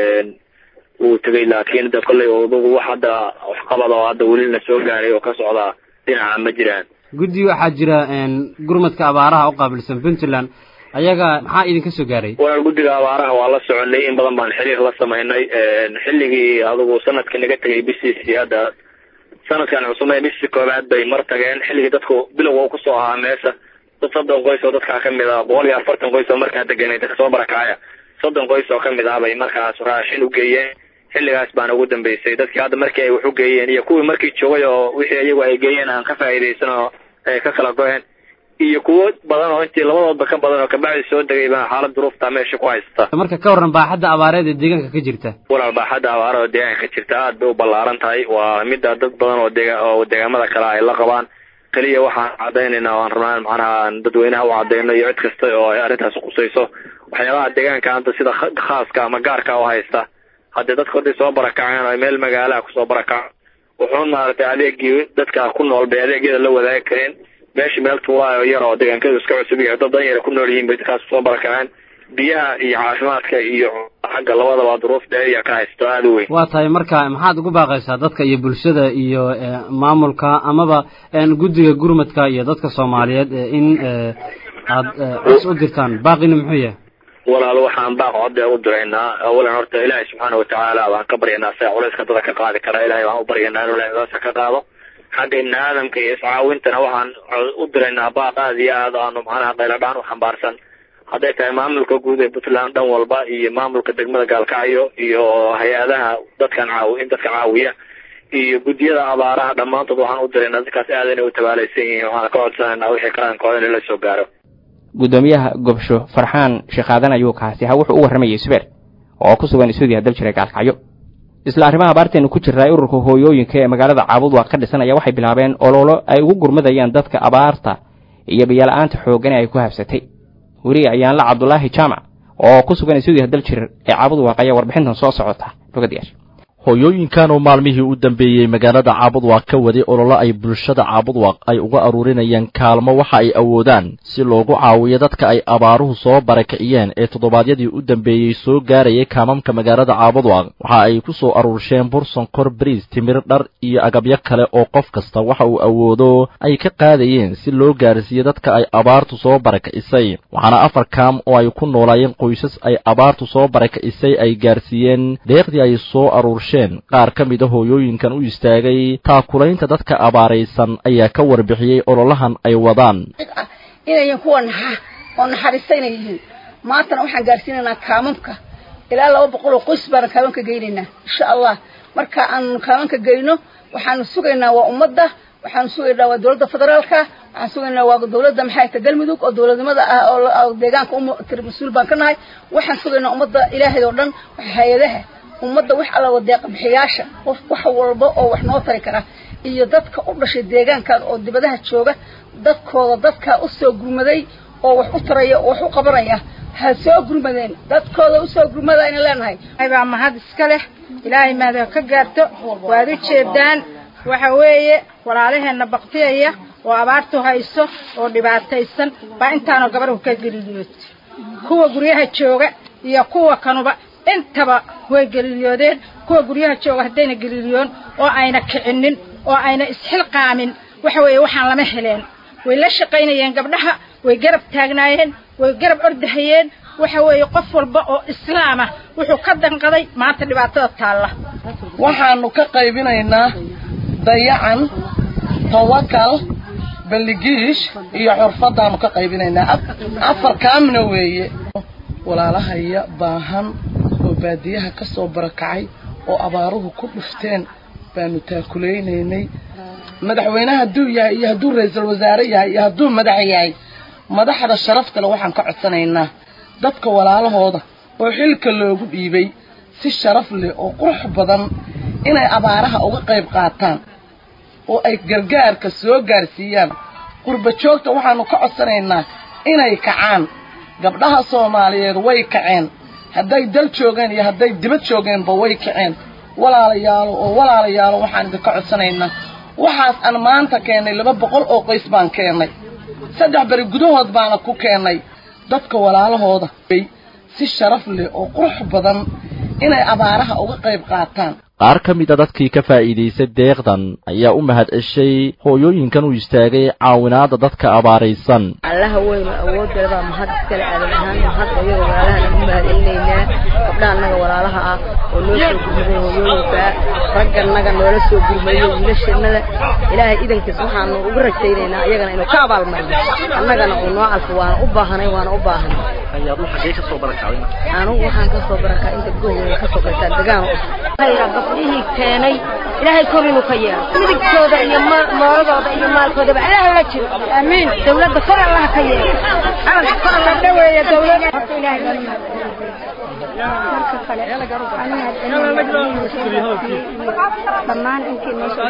wuu tegey laakiin da kolley odagu wax hadda waxqabad oo hadda welina soo gaaray oo ka socda dhinaca ma jiraan guddi waxaa jira gurmadka abaaraha u qaabilsan puntland ayaga maxaa idinka soo gaaray walaal guddiga abaaraha waa la soconay in badan baan xiriir la samaynay xilligii adigu sanadka naga tegay bishiisii hadda sanadkan cusubee bishii koobaad bay mar tageen xilligii dadku bilowga kusoo ahaa meesha dad soddon qoys oo dadkaa kamid ah boqol iyo afartan qoys oo markaa deganay dadka soo barakacaya soddon qoys oo kamid ah bay markaas raashin u geeyeen xilligaas baana ugu dambeysay dadkii hadda markii ay wax u geeyeen iyo kuwii markii joogay oo wixii iyagu ay geeyeen aan ka faa'iidaysan oo ay ka kala go-een iyo kuwo badan oo intii labadoodba ka badan oo kabacdi soo degay baa xaalad duruufta meesha ku haysta marka ka waran baaxadda abaareed ee deegaanka ka jirta walaal baaxadda abaarada deegaanka ka jirta aad bay u ballaaran tahay waa mid dad badan oo deegaan oo deegaamada kale ay la qabaan kaliya waxaan cadaynaynaa waan rabnaa macnaha dadweynaha u cadayno iyo cid kasta oo ay arrintaas qusayso waxyaabaha deegaanka anta sida khaaska ama gaarka u haysta hadda dadku hadday soo barakaceen oo meel magaalaha kusoo barakaceen wuxuu maaragtay adeegii dadka ku nool bay adeegyada la wadaagi kareen meesha meel tuulaayo yar oo deegaankeedu iska cusub yahay dad dan yar ku nool yihiin bay dadkaas soo barakaceen biyaha iyo caafimaadka iyo xagga labadaba duruuf dheeriya ka haysto aad u weyn waa tahay marka maxaad ugu baaqaysaa dadka iyo bulshada iyo maamulka amaba guddiga gurmadka iyo dadka Soomaaliyeed in aad is u dirtaan baaqina muxuu yahay walaal waxaan baaq cod u diraynaa awalan horta Ilaahay subhanahu wa ta'ala waan ka baryaynaa si culayska dadka ka qaadi kara Ilaahay waan u baryaynaa inuu Ilaahay ka qaado xagga naadamka iyo iscaawintana waxaan u diraynaa baaq aad iyo aad aan macnaha qaylo dhaan u xambaarsan hadday tahay maamulka guud ee Puntland dhan walba iyo maamulka degmada Gaalkacyo iyo hay-adaha dadkan caawiya dadka caawiya iyo guddiyada abaaraha dhammaantood waxaan u diraynaa dadkaas aad inay u tabaalaysan yihiin waxaan ka codsanaynaa wixii qaraankooda in la soo gaaro gudoomiyaha gobsho Farxaan Sheekhadan ayuu kaasi ha wuxuu u warramayay Subeer oo ku sugan isudiya dal jiray Gaalkacyo isla arrimaha abaarteenu ku jiray ururka hooyooyinka ee magaalada Caabud waa ka dhisanaya waxay bilaabeen ololo ay ugu gurmadayaan dadka abaarta iyo biyo la'aanta xooggan ay ku habsatay wariye ayaan la Cabdullaahi Jaamac oo ku sugan isudiya dal jiray ee Caabud waaqaya warbixintan soo socota fogadiyash hooyooyinkan oo maalmihii u dambeeyay magaalada Caabud waa ka waday ololo ay bulshada Caabud waa ay uga aruurinayaan kaalmo waxa ay awoodaan si loogu caawiyo dadka ay abaaruhu soo barakiciyeen ee toddobaadyadii u dambeeyay soo gaarayay kaamamka magaalada Caabud waxa ay ku soo aruursheen burson kor bariis timir dhar iyo agabyo kale oo qof kasta waxa uu awoodo ay ka qaadayeen si loo gaarsiiyo dadka ay abaartu soo barakicisay waxaana afar kaam oo ay ku noolaayeen qoysas ay abaartu soo barakicisay ay gaarsiiyeen deeqdii ay soo aruursheen qaar ka mid ah hooyooyinkan u istaagay taakulaynta dadka abaaraysan ayaa ka warbixiyay ololahan ay wadaan inay kuwa naxa oo naxariisanayeen maanta waxaan gaarsiinaynaa kaamamka ilaa laba boqol oo qoys baan kaamamka geynaynaa insha Allah marka aan kaamamka geyno waxaan sugaynaa waa ummadda waxaan sugaynaa waa dawladda federaalka waxaan sugaynaa waa dawladda maxay galmudug oo dawladnimada ah oo deegaanka u mas'uul baan ka nahay waxaan sugaynaa ummadda Ilaahay oo dhan hay'adaha ummadda wax alla wadeeq bixiyaasha qof wax walba oo wax noo tari kara iyo dadka u dhashay deegaanka oo dibadaha jooga dadkooda dadka u soo gurmaday oo wax u taraya oo wax u qabanaya ha soo gurmadeen dadkooda u soo gurmaday in leenahay ayba mahad iska leh Ilaahay maada ka gaarto waad u jeedaan waxa weeye walaalaheena baqtiyaya oo abaartu hayso oo dhibaataysan ba intaano gabar ka geliyood kuwa guryaha jooga iyo kuwa kanuba intaba way geliyoodeen kuwa guryaha jooga hadayna geliyoon oo ayna kicinin oo ayna isxilqaamin waxa weeye waxaan lama heleen way la shaqaynayeen gabdhaha way garab taagnaayeen way garab ordahayeen waxa weeye qof walba oo islaam ah wuxuu ka danqaday maanta dhibaatada taala waxaanu ka qaybinaynaa dayacan tawakal baligiish iyo xurfadaanu ka qaybinaynaa afar kaamna weeye walaalahaya baahan oo baadiyaha ka soo barakacay oo abaaruhu ku dhufteen baanu taakuleynay madaxweynaha haduu yahay iyo haduu ra'iisul wasaare yahay iyo haduu madax yahay madaxda sharafta leh waxaan ka codsanaynaa dadka walaalahooda oo xilka loogu dhiibay si sharaf leh oo qurux badan inay abaaraha uga qayb qaataan oo ay gargaarka soo gaarsiiyaan qurba joogta waxaanu ka codsanaynaa inay kacaan gabdhaha Soomaaliyeed way kaceen hadday dal joogan iyo hadday dibad joogan ba way kaceen walaalayaal oo walaalayaal waxaan idin ka codsanaynaa waxaas aan maanta keenay laba boqol oo qoys baan keenay saddex bari gudahood baan ku keenay dadka walaalahooda si sharaf leh oo qurux badan inay abaaraha uga qayb qaataan qaar ka mid ah dadkii ka faa'iideystay deeqdan ayaa u mahad ceshay hooyooyinkan u istaagay caawinaada dadka abaaraysan allaha weyn awooddeeda mahad iskale aadan ahaan mahad ayaga walaalaha u mahad celinayna gabdhaha naga walaalaha ah oo noo soo gurmaday hooyooyinka ragganaga noola soo gurmaday wiilasheenada ilaahay idankiis waxaanu ugu rajaynaynaa iyagana inuu ka abaalmariyo annagana uu noo alfo waana u baahanay waana u baahanay ayaad u xagee ka soo barakacday anigu waxaan ka soo barakacay inta gowga ka soo qaysaa degaan gabdhihii keenay ilaahay kor inuu ka yeelo midigtooda iyo mooradooda iyo maalkoodaba allah la jiro amiin dawladda kor allah ka yeelo calanka kor la dhaweeyo dawladda horta ilaahay marka kale dhammaan intii meesha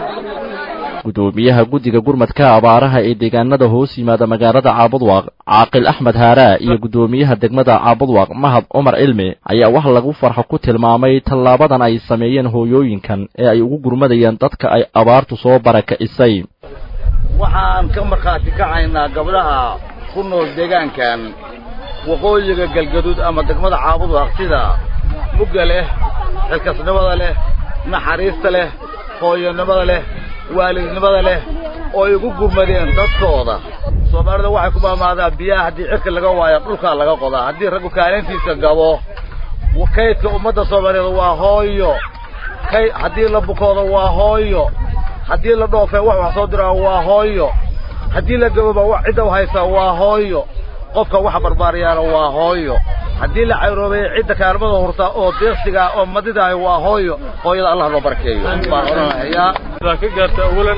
gudoomiyaha guddiga gurmadka abaaraha ee deegaanada hoos yimaada magaalada Caabudwaaq Caaqil Axmed Haara iyo gudoomiyaha degmada Caabudwaaq Mahad Umar Ilmi ayaa wax lagu farxo ku tilmaamay tallaabadan ay sameeyeen hooyooyinkan ee ay ugu gurmadayaan dadka ay abaartu soo barakicisay. waxaan ka markhaati kacaynaa gabdhaha ku nool deegaankan waqooyiga galgaduud ama degmada Caabudwaaq sida mugga leh xilkasnimada leh naxariista leh hooyonimada leh waalidnimada leh oo ay ugu gurmadeen dadkooda Soomaalida waxay ku maamaadaa biyaha hadii cirka laga waayo dhulka laga qodaa hadii raggu kaalintiisa gabo wakaydka ummadda Soomaaliyeed waa hooyo kay hadii la bukoodo waa hooyo hadii la dhoofay wax wax soo diraa waa hooyo hadii la gabo wax cid u haysa waa hooyo qofka wax barbaariyana waa hooyo hadii la cayroobay cid kaalmada horta oo deeqsiga oo madida waa hooyo hooyada Allah loo barkeeyo baan oranayaa ka gaarta awalan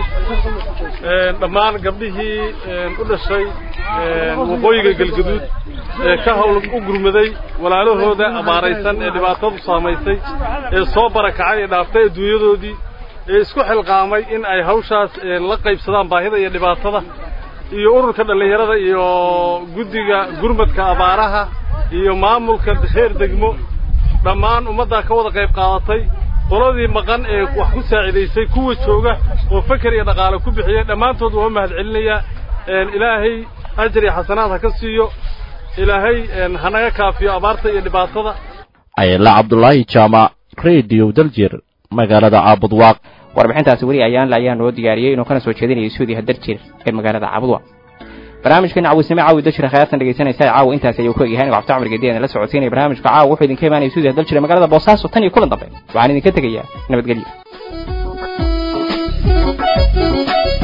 ee dhamaan gabdhihii u dhashay waqooyiga galgaduud ee ka hawl u gurmaday walaalahooda abaaraysan ee dhibaatadu saameysay ee soo barakacay ee dhaaftay adduunyadoodii ee isku xilqaamay in ay hawshaas la qaybsadaan baahida iyo dhibaatada iyo ururka dhalinyarada iyo guddiga gurmadka abaaraha iyo maamulka heer degmo dhamaan ummadda ka wada qayb qaadatay qoladii maqan ee wax ku saacideysay kuwa jooga oo fakar iyo dhaqaale ku bixiyay dhamaantood waa mahad celinaya een ilaahay ajri xasanaad ha ka siiyo ilaahay een hanaga kaafiyo abaarta iyo dhibaatada ayla Cabdullaahi Jaama Radio Daljir magaalada Caabudwaaq warbixintaasi wari ayaan la ayaan noo diyaariyay inuu kana soo jeedinayo suudiga Daljir ee magaalada Caabudwaaq barnaamijkan caawisnimo caawida shir khayaasan dhageysanaysa caaw intaas ayuu ku yahay Cabdi Camar Geediyada la socodsiinay barnaamijka caaw wuxuu idin ka imaanay suudiga Daljir ee magaalada Boosaaso tan iyo kulan dambe waxaan idin ka tagayaa nabadgelyo